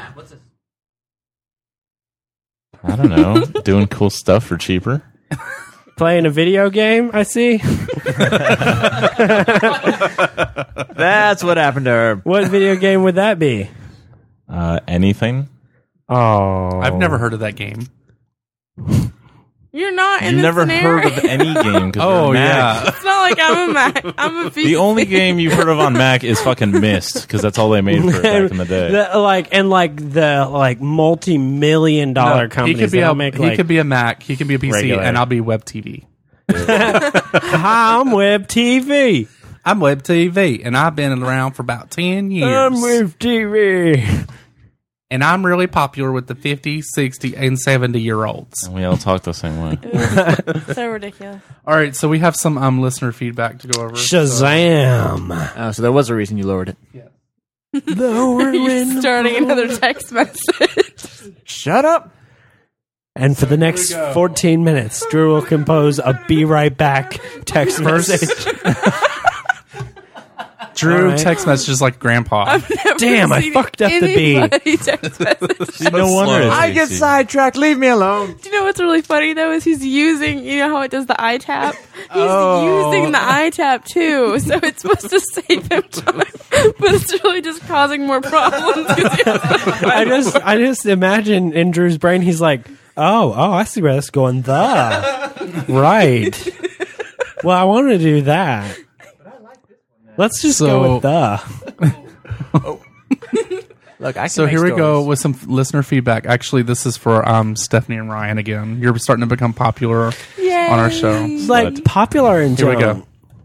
I don't know. Doing cool stuff for cheaper. Playing a video game? I see. That's what happened to her. What video game would that be? Uh, anything. Oh, I've never heard of that game. You're not in You've this never scenario. heard of any game. 'cause Oh, you're Mac. yeah. It's not like I'm a Mac. I'm a P C. The only game you've heard of on Mac is fucking Myst because that's all they made for it back in the day. The- like and like the like multi-million dollar No, companies he could be that'll a make he like could be a Mac. He can be a P C, regular. and I'll be Web T V. I'm Web T V. I'm Web T V, and I've been around for about ten years. I'm Web T V. and I'm really popular with the fifty, sixty, and seventy year olds. And we all talk the same way. So ridiculous. All right, so we have some um, listener feedback to go over. Shazam! Oh, so there was a reason you lowered it. You're starting another text message. Shut up. And for the next fourteen minutes, Drew will compose a "Be Right Back" text message. Drew All right. text messages like grandpa. Damn, I fucked up the beat. Text message. No wonder. it's I get easy. sidetracked. Leave me alone. Do you know what's really funny though? Is he's using, you know how it does the I tap? He's Oh. using the I tap too, so it's supposed to save him time, but it's really just causing more problems. 'cause he has to- I just, I just imagine in Drew's brain, he's like, "Oh, oh, I see where that's going." The right. Well, I want to do that. Let's just So- go with the. Look, I can So make here we go stories. with some listener feedback. Actually, this is for um, Stephanie and Ryan again. You're starting to become popular Yay. on our show. It's like popular in Here we general. go.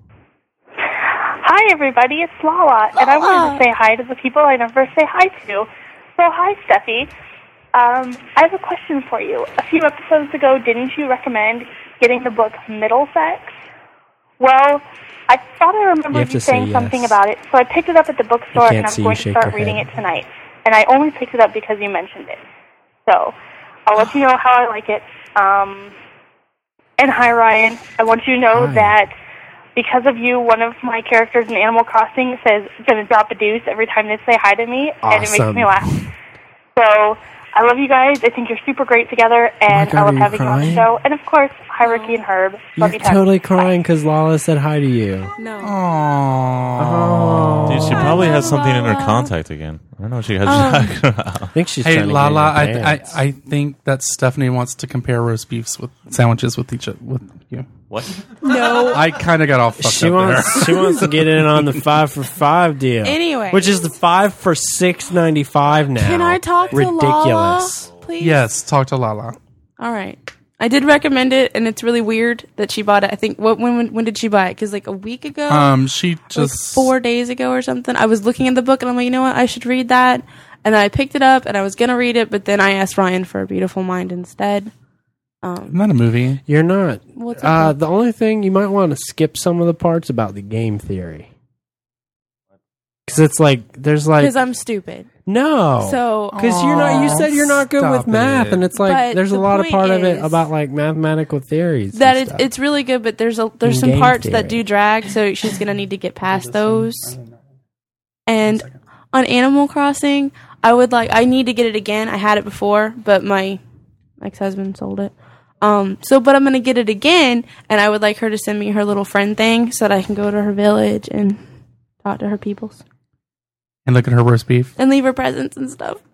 Hi, everybody. It's Lala, and I wanted to say hi to the people I never say hi to. So, hi, Steffi. Um, I have a question for you. A few episodes ago, didn't you recommend getting the book Middlesex? Well, I thought I You remembered have you, to say saying yes. something about it, so I picked it up at the bookstore, can't and I'm see you going to shake start your reading head. it tonight. And I only picked it up because you mentioned it. So, I'll let you know how I like it. Um, and hi, Ryan. I want you to know Hi. that because of you, one of my characters in Animal Crossing says, gonna drop a deuce every time they say hi to me, and it makes Awesome. me laugh. So, I love you guys. I think you're super great together, and God, I are love you having you on the crying? show. And of course, hi, Ricky and Herb. Love You're you, Ted. totally crying because Lala said hi to you. No. Oh. Dude, she probably has something in her contact again. I don't know what she has Um, talking about. I think she's Hey, trying to Lala, get I, in your I pants. I think that Stephanie wants to compare roast beefs with sandwiches with each with you. What? No. I kind of got all fucked She up wants there. she wants to get in on the five for five deal. Anyway. which is the five for six ninety five now. Can I talk to Ridiculous. Lala, please? Yes, talk to Lala. All right. I did recommend it, and it's really weird that she bought it. I think what when when, when did she buy it? Because like a week ago, Um, she like just four days ago or something. I was looking at the book, and I'm like, you know what? I should read that. And then I picked it up, and I was gonna read it, but then I asked Ryan for A Beautiful Mind instead. Um, Isn't that a movie? You're not. What's it uh, called? the only thing you might want to skip some of the parts about the game theory. Because it's like, there's like. Because I'm stupid. No. So Because you're not, you said you're not good Stop with math, it. and it's like, But there's a the lot of point part of it is about like mathematical theories. that and it's stuff. it's really good, but there's a there's In some game parts theory. that do drag, so she's gonna need to get past those. And on Animal Crossing, I would like I need to get it again. I had it before, but my ex husband sold it. Um, so, but I'm gonna get it again, and I would like her to send me her little friend thing so that I can go to her village and talk to her peoples And look at her roast beef. and leave her presents and stuff.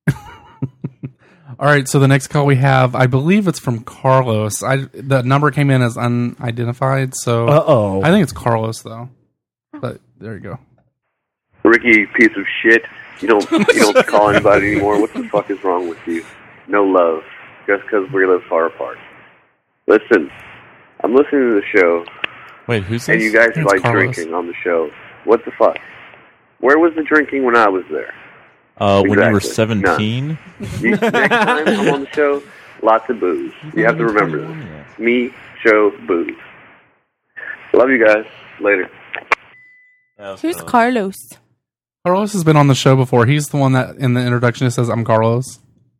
All right, so the next call we have, I believe it's from Carlos. I the number came in as unidentified, so Uh-oh. I think it's Carlos though. But there you go. Ricky, piece of shit. You don't you don't call anybody anymore. What the fuck is wrong with you? No love, just because we live far apart. Listen, I'm listening to the show, Wait, who's and this? you guys It's like Carlos. drinking on the show. What the fuck? Where was the drinking when I was there? Uh, when you were Exactly. seventeen? You, next time I'm on the show, lots of booze. You have to remember this. Me, show, booze. Love you guys. Later. Who's Carlos? Carlos has been on the show before. He's the one that in the introduction says, "I'm Carlos."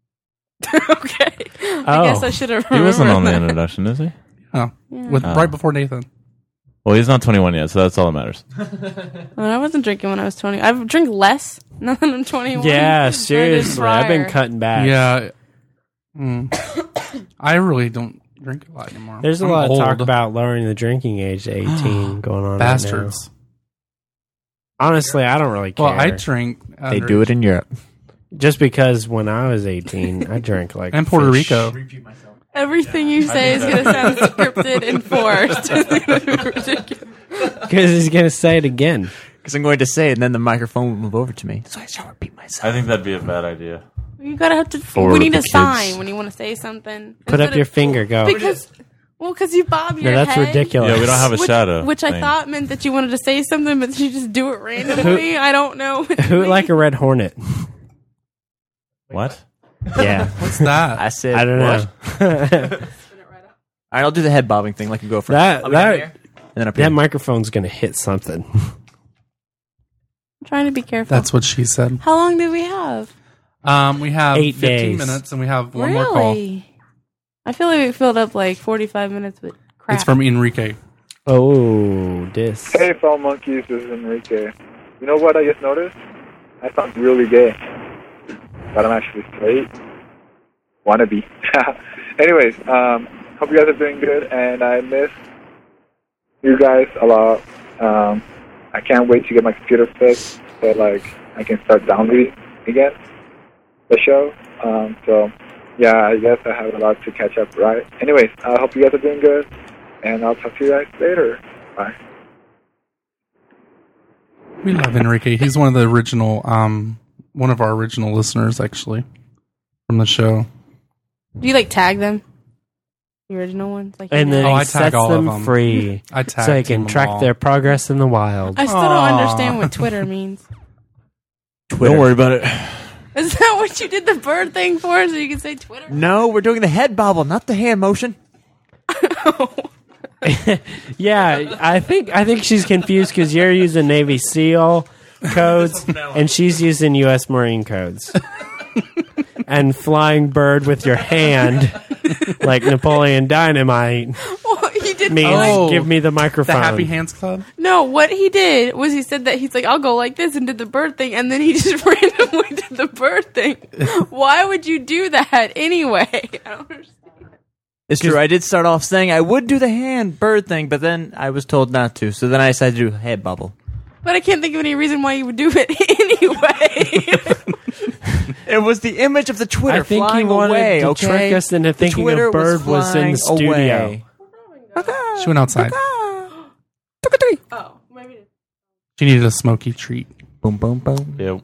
Okay, I Oh. guess I should have. He wasn't on the that. introduction, is he? Oh, Yeah. with Oh. right before Nathan. Well, he's not twenty-one yet, so that's all that matters. Well, I wasn't drinking when I was twenty. I drink less now that I'm twenty-one. than Yeah, I did seriously. I've been prior. cutting back. Yeah. Mm. I really don't drink a lot anymore. There's a I'm lot old. of talk about lowering the drinking age to eighteen going on. Bastards. Right now. Honestly, I don't really care. Well, I drink. They do it in Europe. Just because when I was eighteen, I drank like And Puerto fish. Rico. Everything you say is going to sound scripted and forced. It's going to be ridiculous. Because he's going to say it again. Because I'm going to say it, and then the microphone will move over to me. So I shall repeat myself. I think that'd be a bad idea. You gotta have to. For we need the a kids. sign when you want to say something. Put up Instead your of- finger, go. Because, well, because you bob No, your that's head. ridiculous. Yeah, we don't have a which, shadow. Which I thing. thought meant that you wanted to say something, but you just do it randomly. I don't know. Who like a red hornet? What? Yeah. What's that? I said, I don't know. what? All right, I'll do the head bobbing thing like you go for that I'll be down that here, and then up that here. microphone's going to hit something. I'm trying to be careful. That's what she said. How long do we have? Um, we have Eight fifteen days. minutes, and we have one more call. Really? I feel like we filled up like forty-five minutes with crap. It's from Enrique. Oh, this. Hey, Foul Monkeys, this is Enrique. You know what I just noticed? I sound really gay. But I'm actually straight. Wanna be. Anyways, um, hope you guys are doing good, and I miss you guys a lot. Um, I can't wait to get my computer fixed so, like, I can start downloading again the show. Um, so, yeah, I guess I have a lot to catch up, right? Anyways, I hope you guys are doing good, and I'll talk to you guys later. Bye. We love Enrique. He's one of the original, um, one of our original listeners, actually, from the show. Do you like tag them? The original ones, like And you know? then Oh, he I tag sets all of them them. free I so he tagged can them track all. their progress in the wild. I still don't Aw. understand what Twitter means. Twitter. Don't worry about it. Is that what you did the bird thing for? So you can say Twitter? No, we're doing the head bobble, not the hand motion. Yeah, I think I think she's confused because you're using Navy SEAL codes and she's using U S Marine codes. And flying bird with your hand like Napoleon Dynamite. Well, he did means Oh, give me the The microphone. Happy Hands Club? No, what he did was he said that he's like, I'll go like this and did the bird thing, and then he just randomly did the bird thing. Why would you do that anyway? I don't understand. It's true. I did start off saying I would do the hand bird thing, but then I was told not to. So then I decided to do head bubble. But I can't think of any reason why you would do it anyway. It was the image of the Twitter I think flying he wanted away. to okay? trick us into The thinking Twitter a bird was, in the flying studio. away. She went outside. Oh, maybe. She needed a smoky treat. Boom, boom, boom. Yep.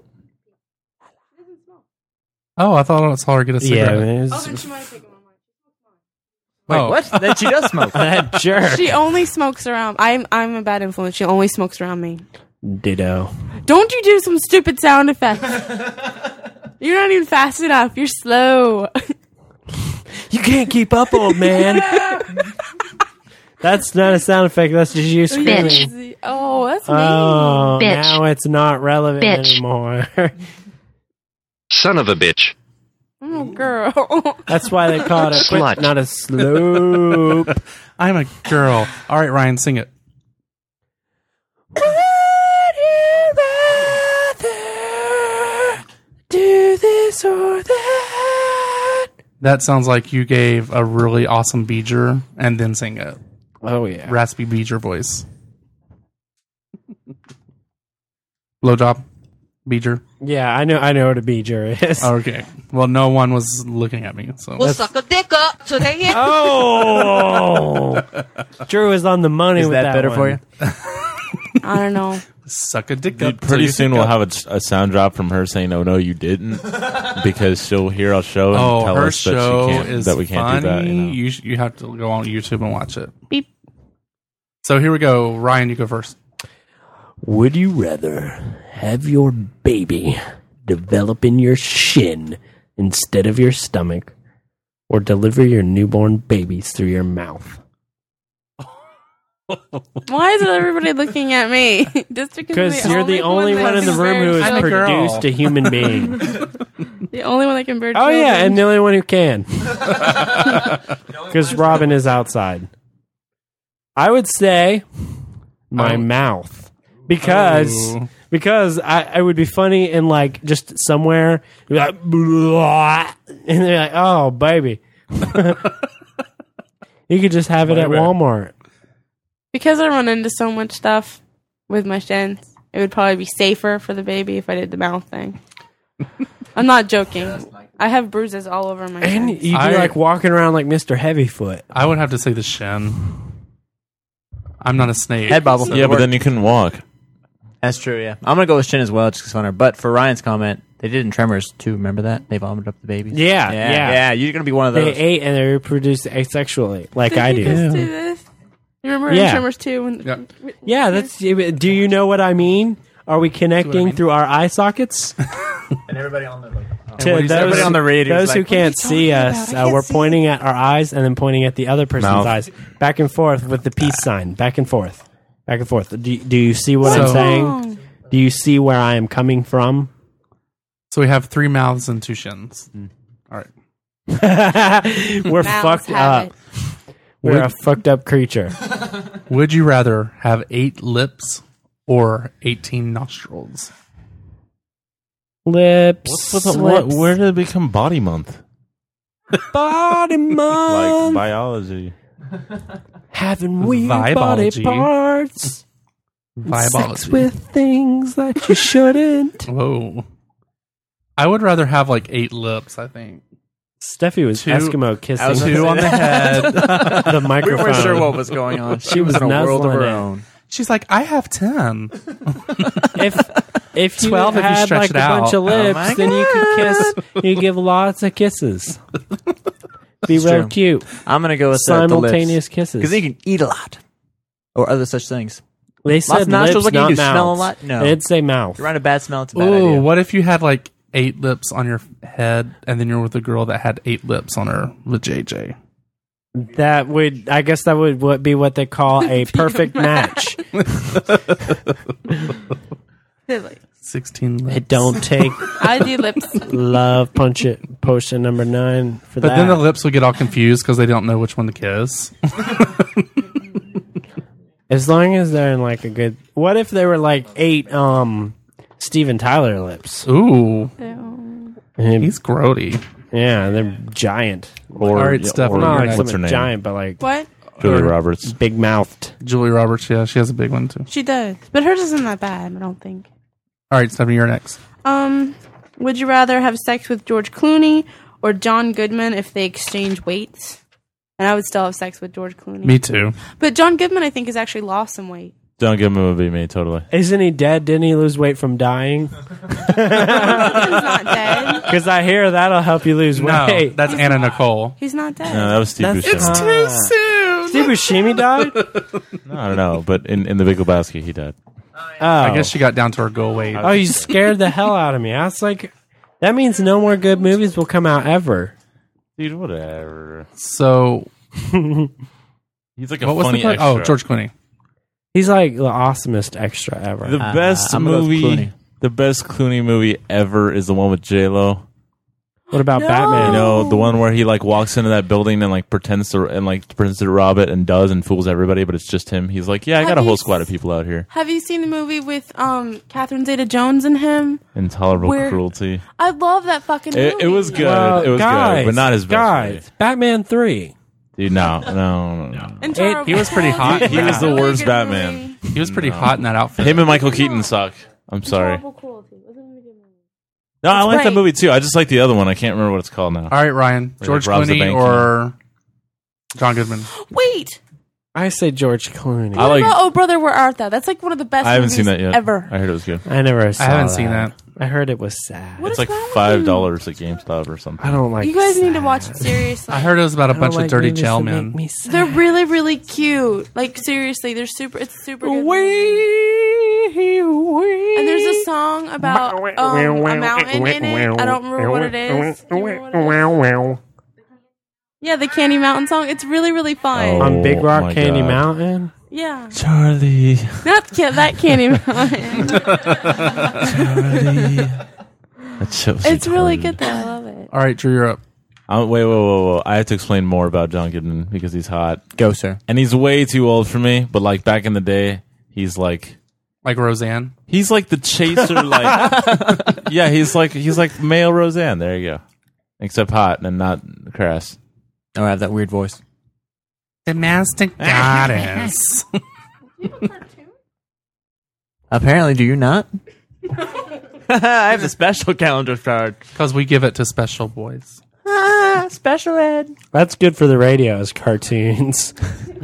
Oh, I thought I saw her get a Yeah, cigarette. man, Oh, it's- then she might have taken one of mine. Wait, Oh. what? Then she does smoke. that jerk. She only smokes around. I'm I'm a bad influence. She only smokes around me. Ditto. Don't you do some stupid sound effects? You're not even fast enough. You're slow. You can't keep up, old man. That's not a sound effect. That's just you screaming. Bitch. Oh, that's me. Oh, Bitch. now it's not relevant Bitch. anymore. Son of a bitch. Oh, girl. That's why they call it a Slut. quit, not a slope. I'm a girl. All right, Ryan, sing it. Do this or that. That sounds like you gave a really awesome beeger and then sing it. Oh yeah, Raspy beeger voice. Blowjob. Beeger. yeah. I know. I know what a beeger is. Okay. Well, no one was looking at me, so We'll suck a dick up to the hip. Oh, Drew is on the money. Is with that, that better one. for you? I don't know. suck a dick Dude, up. pretty till you soon pick we'll up. have a, a sound drop from her saying, "Oh no, you didn't," because she'll hear our show and Oh, tell her us that show she can't, is that we can't funny. do that. You know? You sh- you have to go on YouTube and watch it. Beep. So here we go. Ryan, you go first. Would you rather have your baby develop in your shin instead of your stomach, or deliver your newborn babies through your mouth? Why is everybody looking at me? Just Because you're the only one in the room who has I'm a girl. produced a human being. The only one that can bear Oh children. yeah, and the only one who can. Because Robin is outside. I would say my Oh. mouth. Because Oh. because I, I would be funny in like just somewhere you're like "Blah," and they're like, oh baby. You could just have it at Whatever. Walmart. Because I run into so much stuff with my shins, it would probably be safer for the baby if I did the mouth thing. I'm not joking. I have bruises all over my And shins. you'd be I- like walking around like Mister Heavyfoot. I would have to say the shin. I'm not a snake. Head bobble. Yeah, but then you couldn't walk. That's true, yeah. I'm going to go with Shin as well, just because funner. But for Ryan's comment, they did in Tremors too. Remember that? They vomited up the babies. Yeah, yeah. yeah. Yeah, you're going to be one of They those. ate and they reproduced asexually, like Did I you do. just do this? You remember Yeah. in Tremors two? When Yeah. Yeah, that's. Do you know what I mean? Are we connecting mean? through our eye sockets? And everybody on the like, To what do you say? those, Everybody on the radio is those who like, can't see us, uh, we're pointing at our eyes and then pointing at the other person's Mouth. eyes, back and forth with the peace sign, back and forth, back and forth. Do, do you see what So- I'm saying? Do you see where I am coming from? So we have three mouths and two shins. All right. We're Mouths fucked have up. it. We're Would- a fucked up creature. Would you rather have eight lips or eighteen nostrils? Lips. What's with the, what, lips. where did it become Body Month? Body Like month. biology. Having weird body Vibology. parts. Sex Vibology. with things that you shouldn't. Whoa. I would rather have like eight lips, I think. Steffi was Two- Eskimo kissing. Two on the head. The we microphone. weren't sure what was going on. She, She was was in a world of nuzzling her it. own. She's like, I have ten. If if you twelve if you had stretch like it a bunch out. of lips, Oh my then you could kiss. You give lots of kisses. Be It's real true. cute. I'm going to go with the, the Simultaneous kisses. Because then you can eat a lot. Or other such things. They Lots said of nostrils, lips, like you not do smell a mouths. lot? No. They did say mouth. You're around a bad smell, it's a bad Ooh, idea. what if you had like eight lips on your head and then you're with a girl that had eight lips on her with J J? That would, I guess, that would what- be what they call a perfect match. Silly. sixteen lips. It don't take I do lips. love. Punch it. Potion number nine for But that. then the lips will get all confused because they don't know which one to kiss. As long as they're in like a good. What if they were like eight um Steven Tyler lips? Ooh. And- He's grody. Yeah, they're giant. Or- All right, Steph, or what not are you like next? What's her something name? giant, but like What? Julie Or- Roberts. big mouthed. Julie Roberts, yeah, she has a big one too. She does, but hers isn't that bad. I don't think. All right, Stephanie, you're next. Um, would you rather have sex with George Clooney or John Goodman if they exchange weights? And I would still have sex with George Clooney. Me too. But John Goodman, I think, has actually lost some weight. Don't give him a be me, totally. Isn't he dead? Didn't he lose weight from dying? He's not dead. Because I hear that'll help you lose No, weight. that's Anna Nicole. He's not dead. No, that was Steve That's- Buscemi. It's too soon. Steve Buscemi died? No, I don't know, but in, in The Big Lebowski, he died. Oh. I guess she got down to her goal weight. Oh, you scared the hell out of me. I was like, that means no more good movies will come out ever. Dude, whatever. So, He's like a what was the funny part? extra. Oh, George Clooney. He's like the awesomest extra ever. The Uh, best I'm gonna go with movie, Clooney. the best Clooney movie ever is the one with J Lo. What about No. Batman? You know, the one where he like walks into that building and like pretends to and like pretends to rob it and does and fools everybody, but it's just him. He's like, yeah, I Have got a you whole s- squad of people out here. Have you seen the movie with um Catherine Zeta-Jones and him? Intolerable Where- Cruelty. I love that fucking movie. It, it was good. Well, it was guys, good, but not his best. guys, movie. Batman three. Dude, no, no, no. no. Intolerable He was pretty hot. Cruelty. He was the Really worst good Batman. movie. He was pretty No. hot in that outfit. Him and Michael Keaton suck. I'm sorry. Intolerable Cruelty. Wasn't it a good movie? No, I It's like that great. movie too. I just like the other one. I can't remember what it's called now. All right, Ryan. Where George he robs the Clooney bank, or John Goodman? Wait. I say George Clooney. I What like. about Oh Brother, Where Art Thou? That's like one of the best I haven't movies seen that yet. ever. I heard it was good. I never saw I haven't that. seen that. I heard it was sad. What it's is like wrong with five you? dollars at GameStop or something. I don't like You guys need to sad. watch it seriously. I heard it was about a I don't bunch like of dirty movies jail that make men. me sad. They're really, really cute. Like seriously, they're super. It's super good. Wee, wee. And there's a song about um, a mountain in it. I don't remember what it is. Do you remember what it is? Yeah, the Candy Mountain song. It's really, really fun. Oh. On Big Rock my Candy God. Mountain. Yeah, Charlie. not ca- that Candy Mountain. Charlie. That show's It's really retarded. good though. I love it. All right, Drew, you're up. Uh, wait, wait, wait, wait. I have to explain more about John Goodman because he's hot. Go, sir. And he's way too old for me, but like back in the day, he's like Like Roseanne. he's like the chaser like yeah, he's like he's like male Roseanne. There you go. Except hot and not crass. Oh, I have that weird voice. Domestic goddess. Apparently, do you not? I have the special calendar card. Because we give it to special boys. Ah, special ed. That's good for the radio as cartoons.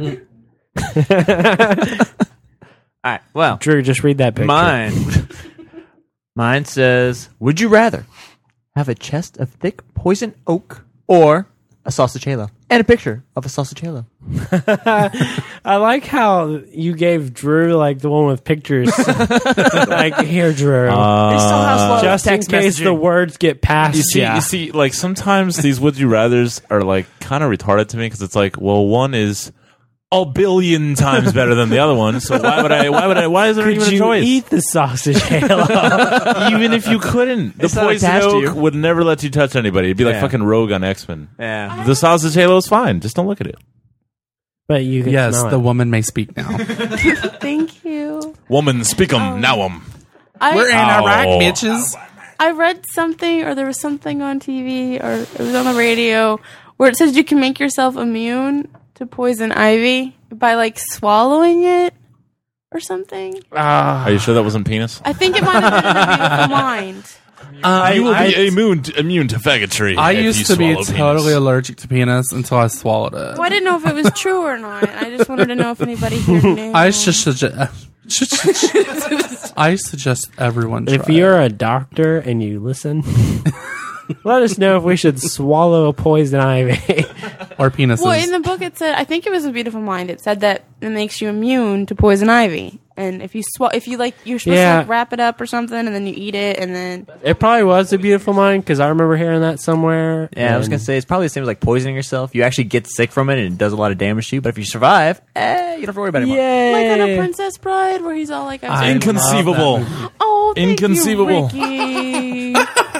All right, well, Drew, just read that picture. mine. Mine says, would you rather have a chest of thick poison oak or a sausage halo? And a picture of a sausage halo. I like how you gave Drew like the one with pictures. Like here, Drew. Uh, just in text case messaging. the words get past You see, ya. you see, like sometimes these would you rather's are like kind of retarded to me because it's like, well, one is a billion times better than the other one, so why would I? Why would I? Why is there Could even a you choice? eat the sausage halo? Even if you couldn't, the It's not poison attached to oak you. would never let you touch anybody. It'd be like Yeah. fucking Rogue on X-Men. Yeah. The sausage halo is fine. Just don't look at it. But you can Yes, smell the it. woman may speak now. Thank you. Woman, speak 'em, now 'em. I, We're in Ow. Iraq, bitches. I read something, or there was something on T V, or it was on the radio, where it says you can make yourself immune to poison ivy by like swallowing it or something. Are you sure that wasn't penis? I think it might have been in A Beautiful Mind. Uh, you will I, be immune to, immune to faggotry. I if used you to be swallow totally penis. allergic to penis until I swallowed it. Well, I didn't know if it was true or not. I just wanted to know if anybody here knew. I just suggest. I suggest everyone try. If you're a doctor and you listen, let us know if we should swallow a poison ivy. or penises. Well, in the book it said, I think it was A Beautiful Mind. It said that it makes you immune to poison ivy, and if you swallow, if you like, you're supposed Yeah. to like wrap it up or something, and then you eat it, and then It probably was A Beautiful Mind because I remember hearing that somewhere. Yeah, I was and- gonna say it's probably the same as like poisoning yourself. You actually get sick from it, and it does a lot of damage to you. But if you survive, eh, you don't have to worry about it anymore. Yay! like on A Princess Bride, where he's all like, I'm I sorry. Inconceivable. Oh, thank Inconceivable. You, Ricky.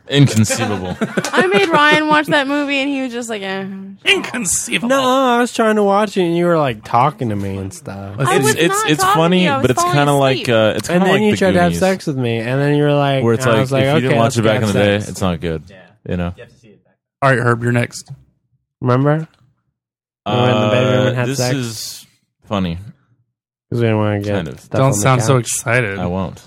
Inconceivable. I made Ryan watch that movie, and he was just like, eh. Inconceivable. No, I was trying to watch it, and you were like talking to me and stuff. I was It's it's, not it's talking to funny, you, I was but it's falling kind of asleep. like uh, it's kind And of then like you the tried to have Goonies, sex with me, and then you were like, where it's and I like was like, if you okay, didn't watch let's it back in have the day, sex. it's not good. You know. All right, Herb, you're next. Remember? We went in the bedroom and Uh, had this sex? is funny. Because we didn't want to get Kind of. stuff Don't on the sound so couch. excited. I won't.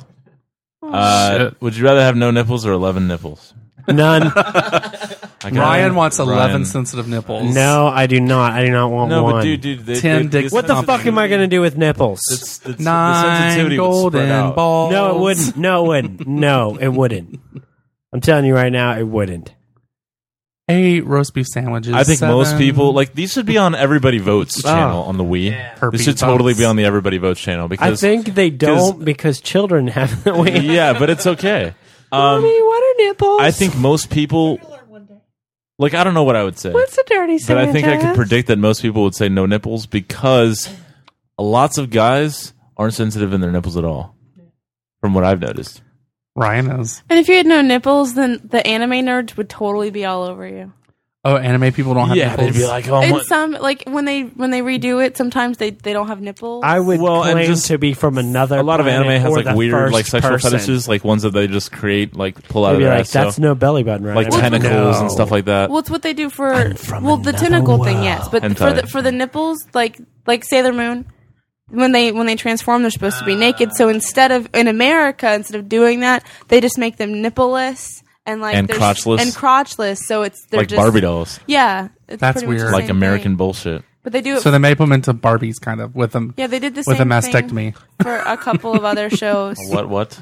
Uh, would you rather have no nipples or eleven nipples? None. I got Ryan it. wants eleven Ryan. sensitive nipples. No, I do not. I do not want No, one. but dude, dude, they, Ten they, dicks. What the fuck am I going to do with nipples? It's, it's, the Nine sensitivity would spread golden out. balls. No, it wouldn't. No, it wouldn't. No, it wouldn't. I'm telling you right now, it wouldn't. Eight roast beef sandwiches. I think seven. most people like these should be on Everybody Votes Oh. channel on the Wii. Herpes This should totally bumps. be on the Everybody Votes channel I because think they don't because children have the way. yeah, but it's okay. Um, Mommy, what are nipples? I think most people like I don't know what I would say. What's a dirty But I think I could Sanchez? predict that most people would say no nipples because lots of guys aren't sensitive in their nipples at all. From what I've noticed. Ryan is. And if you had no nipples, then the anime nerds would totally be all over you. Oh, anime people don't have Yeah, nipples. they'd be like, oh, And what? some, like when they when they redo it, sometimes they, they don't have nipples. I would Well, and claim just- to be from another. A lot of planet anime has or like the weird, first like sexual person. fetishes, like ones that they just create, like pull out They'd of be their like, ass. that's so, no belly button, right? like I'm like, tentacles no. and stuff like that. Well, it's what they do for well the tentacle thing, yes, but for Hentai. the for the nipples, like like Sailor Moon, when they when they transform, they're supposed to be naked. So instead of in America, instead of doing that, they just make them nippleless and like And there's- crotchless. and crotchless. So it's they're like just, Barbie dolls, Yeah, it's That's pretty much the weird. like same American thing. bullshit. But they do it. So they made them into Barbies, kind of, with them. yeah, they did the with same a thing mastectomy. for a couple of other shows. What? What?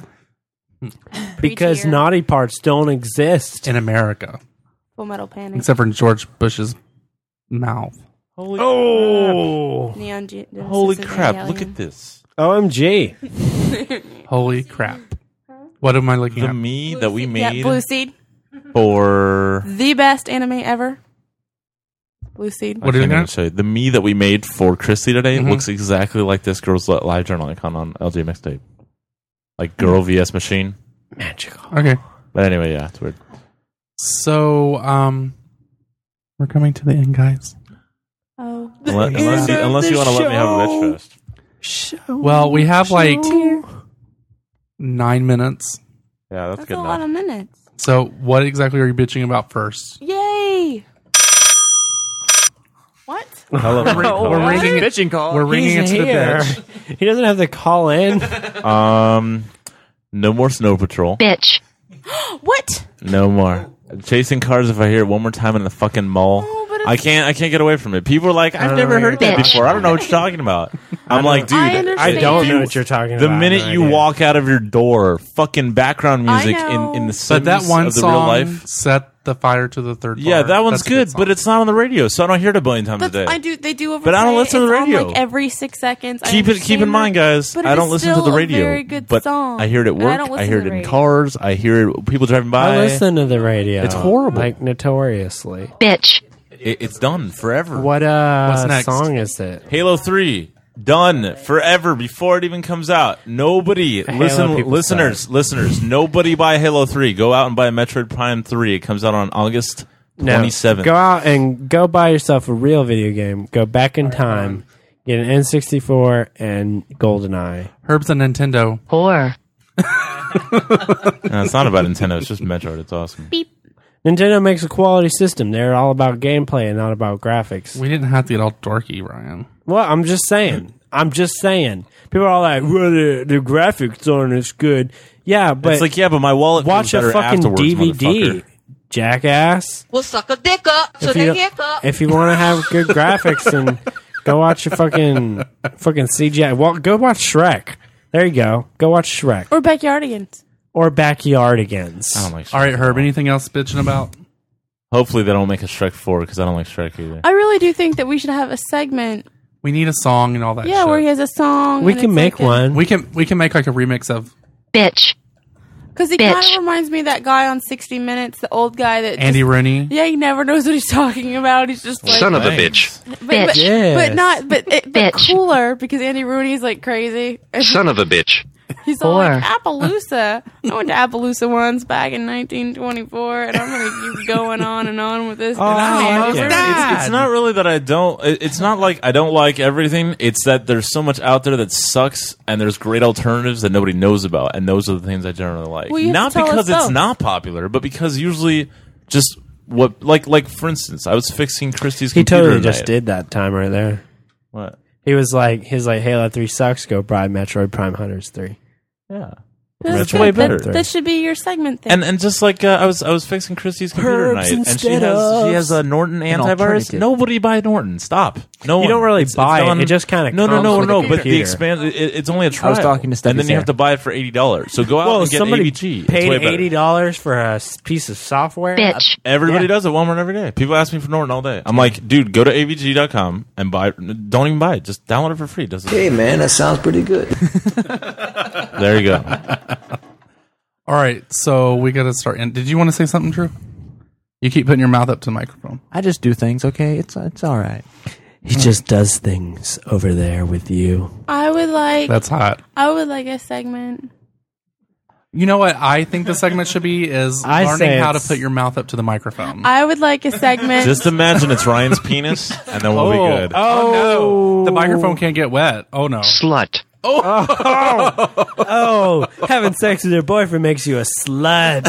Because Prettier. naughty parts don't exist. In America. Full Metal Panic, Except for George Bush's mouth. Holy Oh, Neon Ge- Holy Genesis crap! Evangelion. Look at this. O M G! Holy crap. What am I looking The at? me that we Yeah, made Blue Seed, for. the best anime ever. Blue Seed. I What are you can't looking even at? show you. The me that we made for Christy today Mhm. looks exactly like this girl's li- live journal icon on L J Mixtape. Like girl V S machine. Magical. Okay. But anyway, yeah, it's weird. So, um, we're coming to the end, guys. Oh, Unless, unless you, unless you want to let me have a bitch fest. Well, we have like nine minutes. Yeah, that's, that's good a enough. lot of minutes. So, what exactly are you bitching about first? Yay! What? Hello. We're, we're ringing it. Bitching call. We're ringing He's it to the here. bitch. He doesn't have to call in. Um, no more Snow Patrol. Bitch. What? No more chasing cars. If I hear it one more time in the fucking mall, Oh, but I can't. I can't get away from it. People are like, "I've don't never know heard that Bitch. before. I don't know what you're talking about." I'm like, dude, I if understand. I don't you- know what you're talking The about. minute No you idea. walk out of your door, fucking background music know. in, in the But Sims that one of the real song life. set the fire to the third Yeah, bar. that one's That's a good, song. but it's not on the radio, so I don't hear it a billion times But a day. I do. They do overplay. But I don't listen to the It's on, radio. like every six seconds. I keep it. Keep understand in mind, that, guys. but it I don't is listen to still the a radio, very good but song, I hear it at and I work. don't I, listen hear to it the in radio. cars. I hear it. People driving by. I listen to the radio. It's horrible. Like notoriously. Bitch. It, it's done forever. What uh What's next? song is it? Halo three done forever before it even comes out. Nobody Halo listen, people listeners, listeners. Nobody buy Halo three. Go out and buy Metroid Prime three. It comes out on August No. twenty seventh. Go out and go buy yourself a real video game. Go back in time. Get an N sixty-four and GoldenEye. Herb's a Nintendo. Whore. No, it's not about Nintendo. It's just Metroid. It's awesome. Nintendo makes a quality system. They're all about gameplay and not about graphics. We didn't have to get all dorky, Ryan. Well, I'm just saying. I'm just saying. People are all like, well, the, the graphics aren't as good. Yeah, but it's like, yeah, but my wallet watch feels a better fucking afterwards, D V D, motherfucker. jackass. We'll suck a dick up. So If they you, get up. if you want to have good graphics, and go watch a fucking fucking C G I. Well, go watch Shrek. There you go. Go watch Shrek Or Backyardigans. or Backyardigans. I don't like Shrek. All right, Herb, anything else bitching about? Hopefully they don't make a Shrek four because I don't like Shrek either. I really do think that we should have a segment. We need a song and all that Yeah, shit. where he has a song. We and can it's make like a- one. we can we can make like a remix of Bitch. Because he kind Bitch. of reminds me of that guy on sixty minutes, the old guy that Andy just, Rooney. Yeah, he never knows what he's talking about. He's just like Son of a Thanks. bitch. but, but, Bitch. Yes. but not but, it, but Bitch. cooler because Andy Rooney's like crazy. Son of a bitch. He's all like, Appaloosa. I went to Appaloosa once back in nineteen twenty-four, and I'm going to keep going on and on with this. 'cause I'm it's, here. it's, it's not really that I don't. it- It's not like I don't like everything. It's that there's so much out there that sucks, and there's great alternatives that nobody knows about, and those are the things I generally like. Well, you have Not to tell us because it's both. not popular, but because usually just what like like for instance, I was fixing Christie's He computer totally just tonight. did that time right there. What? He was like, his like Halo three sucks. Go buy Metroid Prime Hunters three. Yeah. That's That's way good. better. That, that should be your segment thing. And and just like uh, I was I was fixing Christie's computer Herbs tonight, and she instead has she of has a Norton an antivirus. alternative. Nobody buy Norton. Stop. No, You one. don't really It's- it's buy it. done- It just kinda no no comes no with no. the But the computer. expand it, it's only a trial. I was talking to Steffi and then you have Sarah. to buy it for eighty dollars. So go out Whoa, and get somebody A V G. It's paid way better. eighty dollars for a s- piece of software. Bitch. Everybody Yeah. does at Walmart every day. People ask me for Norton all day. I'm like, dude, go to A V G dot com and buy. Don't even buy it. Just download it for free. Does it? Hey, man, that sounds pretty good. There you go. All right, so we got to start. In. Did you want to say something, Drew? You keep putting your mouth up to the microphone. I just do things, okay? It's it's all right. He just does things over there with you. I would like. That's hot. I would like a segment. You know what I think the segment should be is I learning say how to it's- put your mouth up to the microphone. I would like a segment. Just imagine it's Ryan's penis, and then we'll be good. Oh, no. The microphone can't get wet. Oh, no. Slut. Oh, having sex with your boyfriend makes you a slut.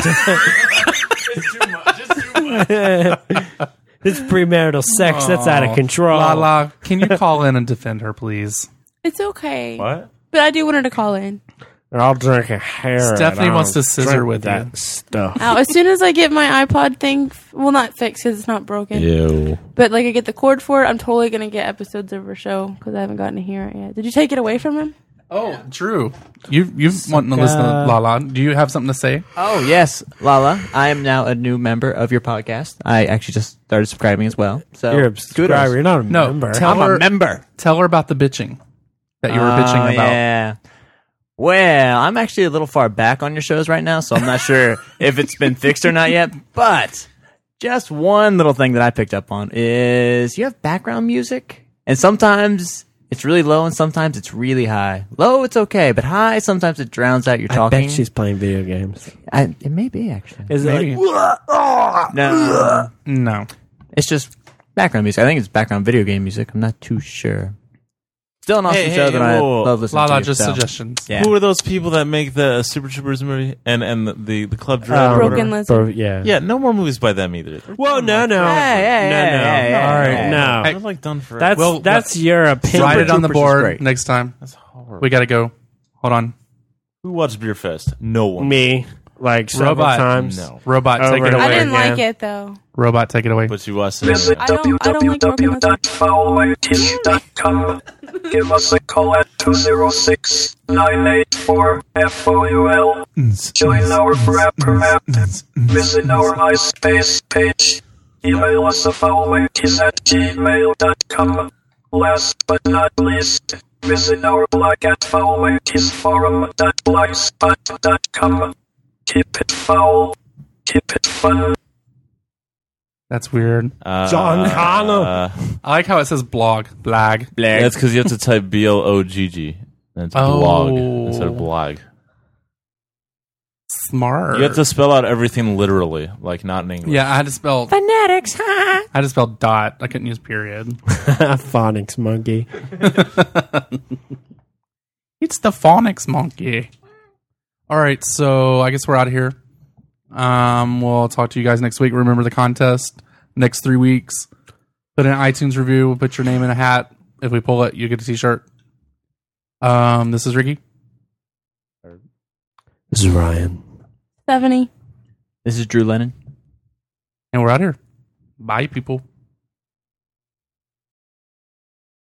It's premarital sex. That's out of control. Lala, can you call in and defend her, please? It's okay. What? But I do want her to call in. I'll drink a hair. Stephanie and wants I'll to scissor drink with that you. stuff. Now, as soon as I get my iPod thing, f- well, not fixed because it's not broken. Ew. But like I get the cord for it, I'm totally gonna get episodes of her show because I haven't gotten to hear it yet. Did you take it away from him? Oh, Drew, you you want to listen to Lala? Do you have something to say? Oh, yes, Lala. I am now a new member of your podcast. I actually just started subscribing as well. So You're a subscriber. kudos. You're not a No, member. tell I'm her, a member. Tell her about the bitching that you were Oh, bitching about. Yeah. Well, I'm actually a little far back on your shows right now, so I'm not sure if it's been fixed or not yet. But just one little thing that I picked up on is you have background music, and sometimes it's really low, and sometimes it's really high. Low, it's okay, but high, sometimes it drowns out your I talking. bet she's playing video games. I, it may be actually. Is it Maybe. like, No, No. it's just background music. I think it's background video game music. I'm not too sure. Still an awesome Hey, show hey, that I whoa. love listening Lala, to. just so. suggestions. Yeah. Who are those people that make the Super Troopers movie and and the the, the Club Dread? Um, or Broken whatever? Lizard. bro, yeah. Yeah, no more movies by them either. They're Whoa, no, no. Hey, hey, no, hey, no. hey, hey, All right, hey, no. They're like done for. That's Well, that's your opinion. Write it on the Troopers is board great. next time. That's horrible. We got to go. Hold on. Who watched Beer Fest? No one. Me, like several Robot. times. No. Robot, Over take it and away. I over didn't again. like it though. Robot, take it away. But you watched it. Visit I don't- I don't like Broken Lizard. w w w dot foul monkeys dot com. Give us a call at two zero six, nine eight four, F O U L. Join our rapper map. Visit our MySpace page. Email us at foulmonkeys at gmail dot com. Last but not least, visit our blog at foulmonkeysforum dot blogspot dot com. Keep it foul. Keep it fun. That's weird. Uh, John Connor. Uh, I like how it says blog. Blag. that's because you have to type B L O G G. And it's Oh. blog instead of blog. Smart. You have to spell out everything literally, like not in English. Yeah, I had to spell. Phonetics. I had to spell dot. I couldn't use period. Phonics monkey. It's the phonics monkey. All right, so I guess we're out of here. Um, we'll talk to you guys next week. Remember the contest. Next three weeks. Put in an iTunes review. We'll put your name in a hat. If we pull it, you get a t-shirt. Um, this is Ricky. This is Ryan. Stephanie. This is Drew Lennon. And we're out here. Bye, people.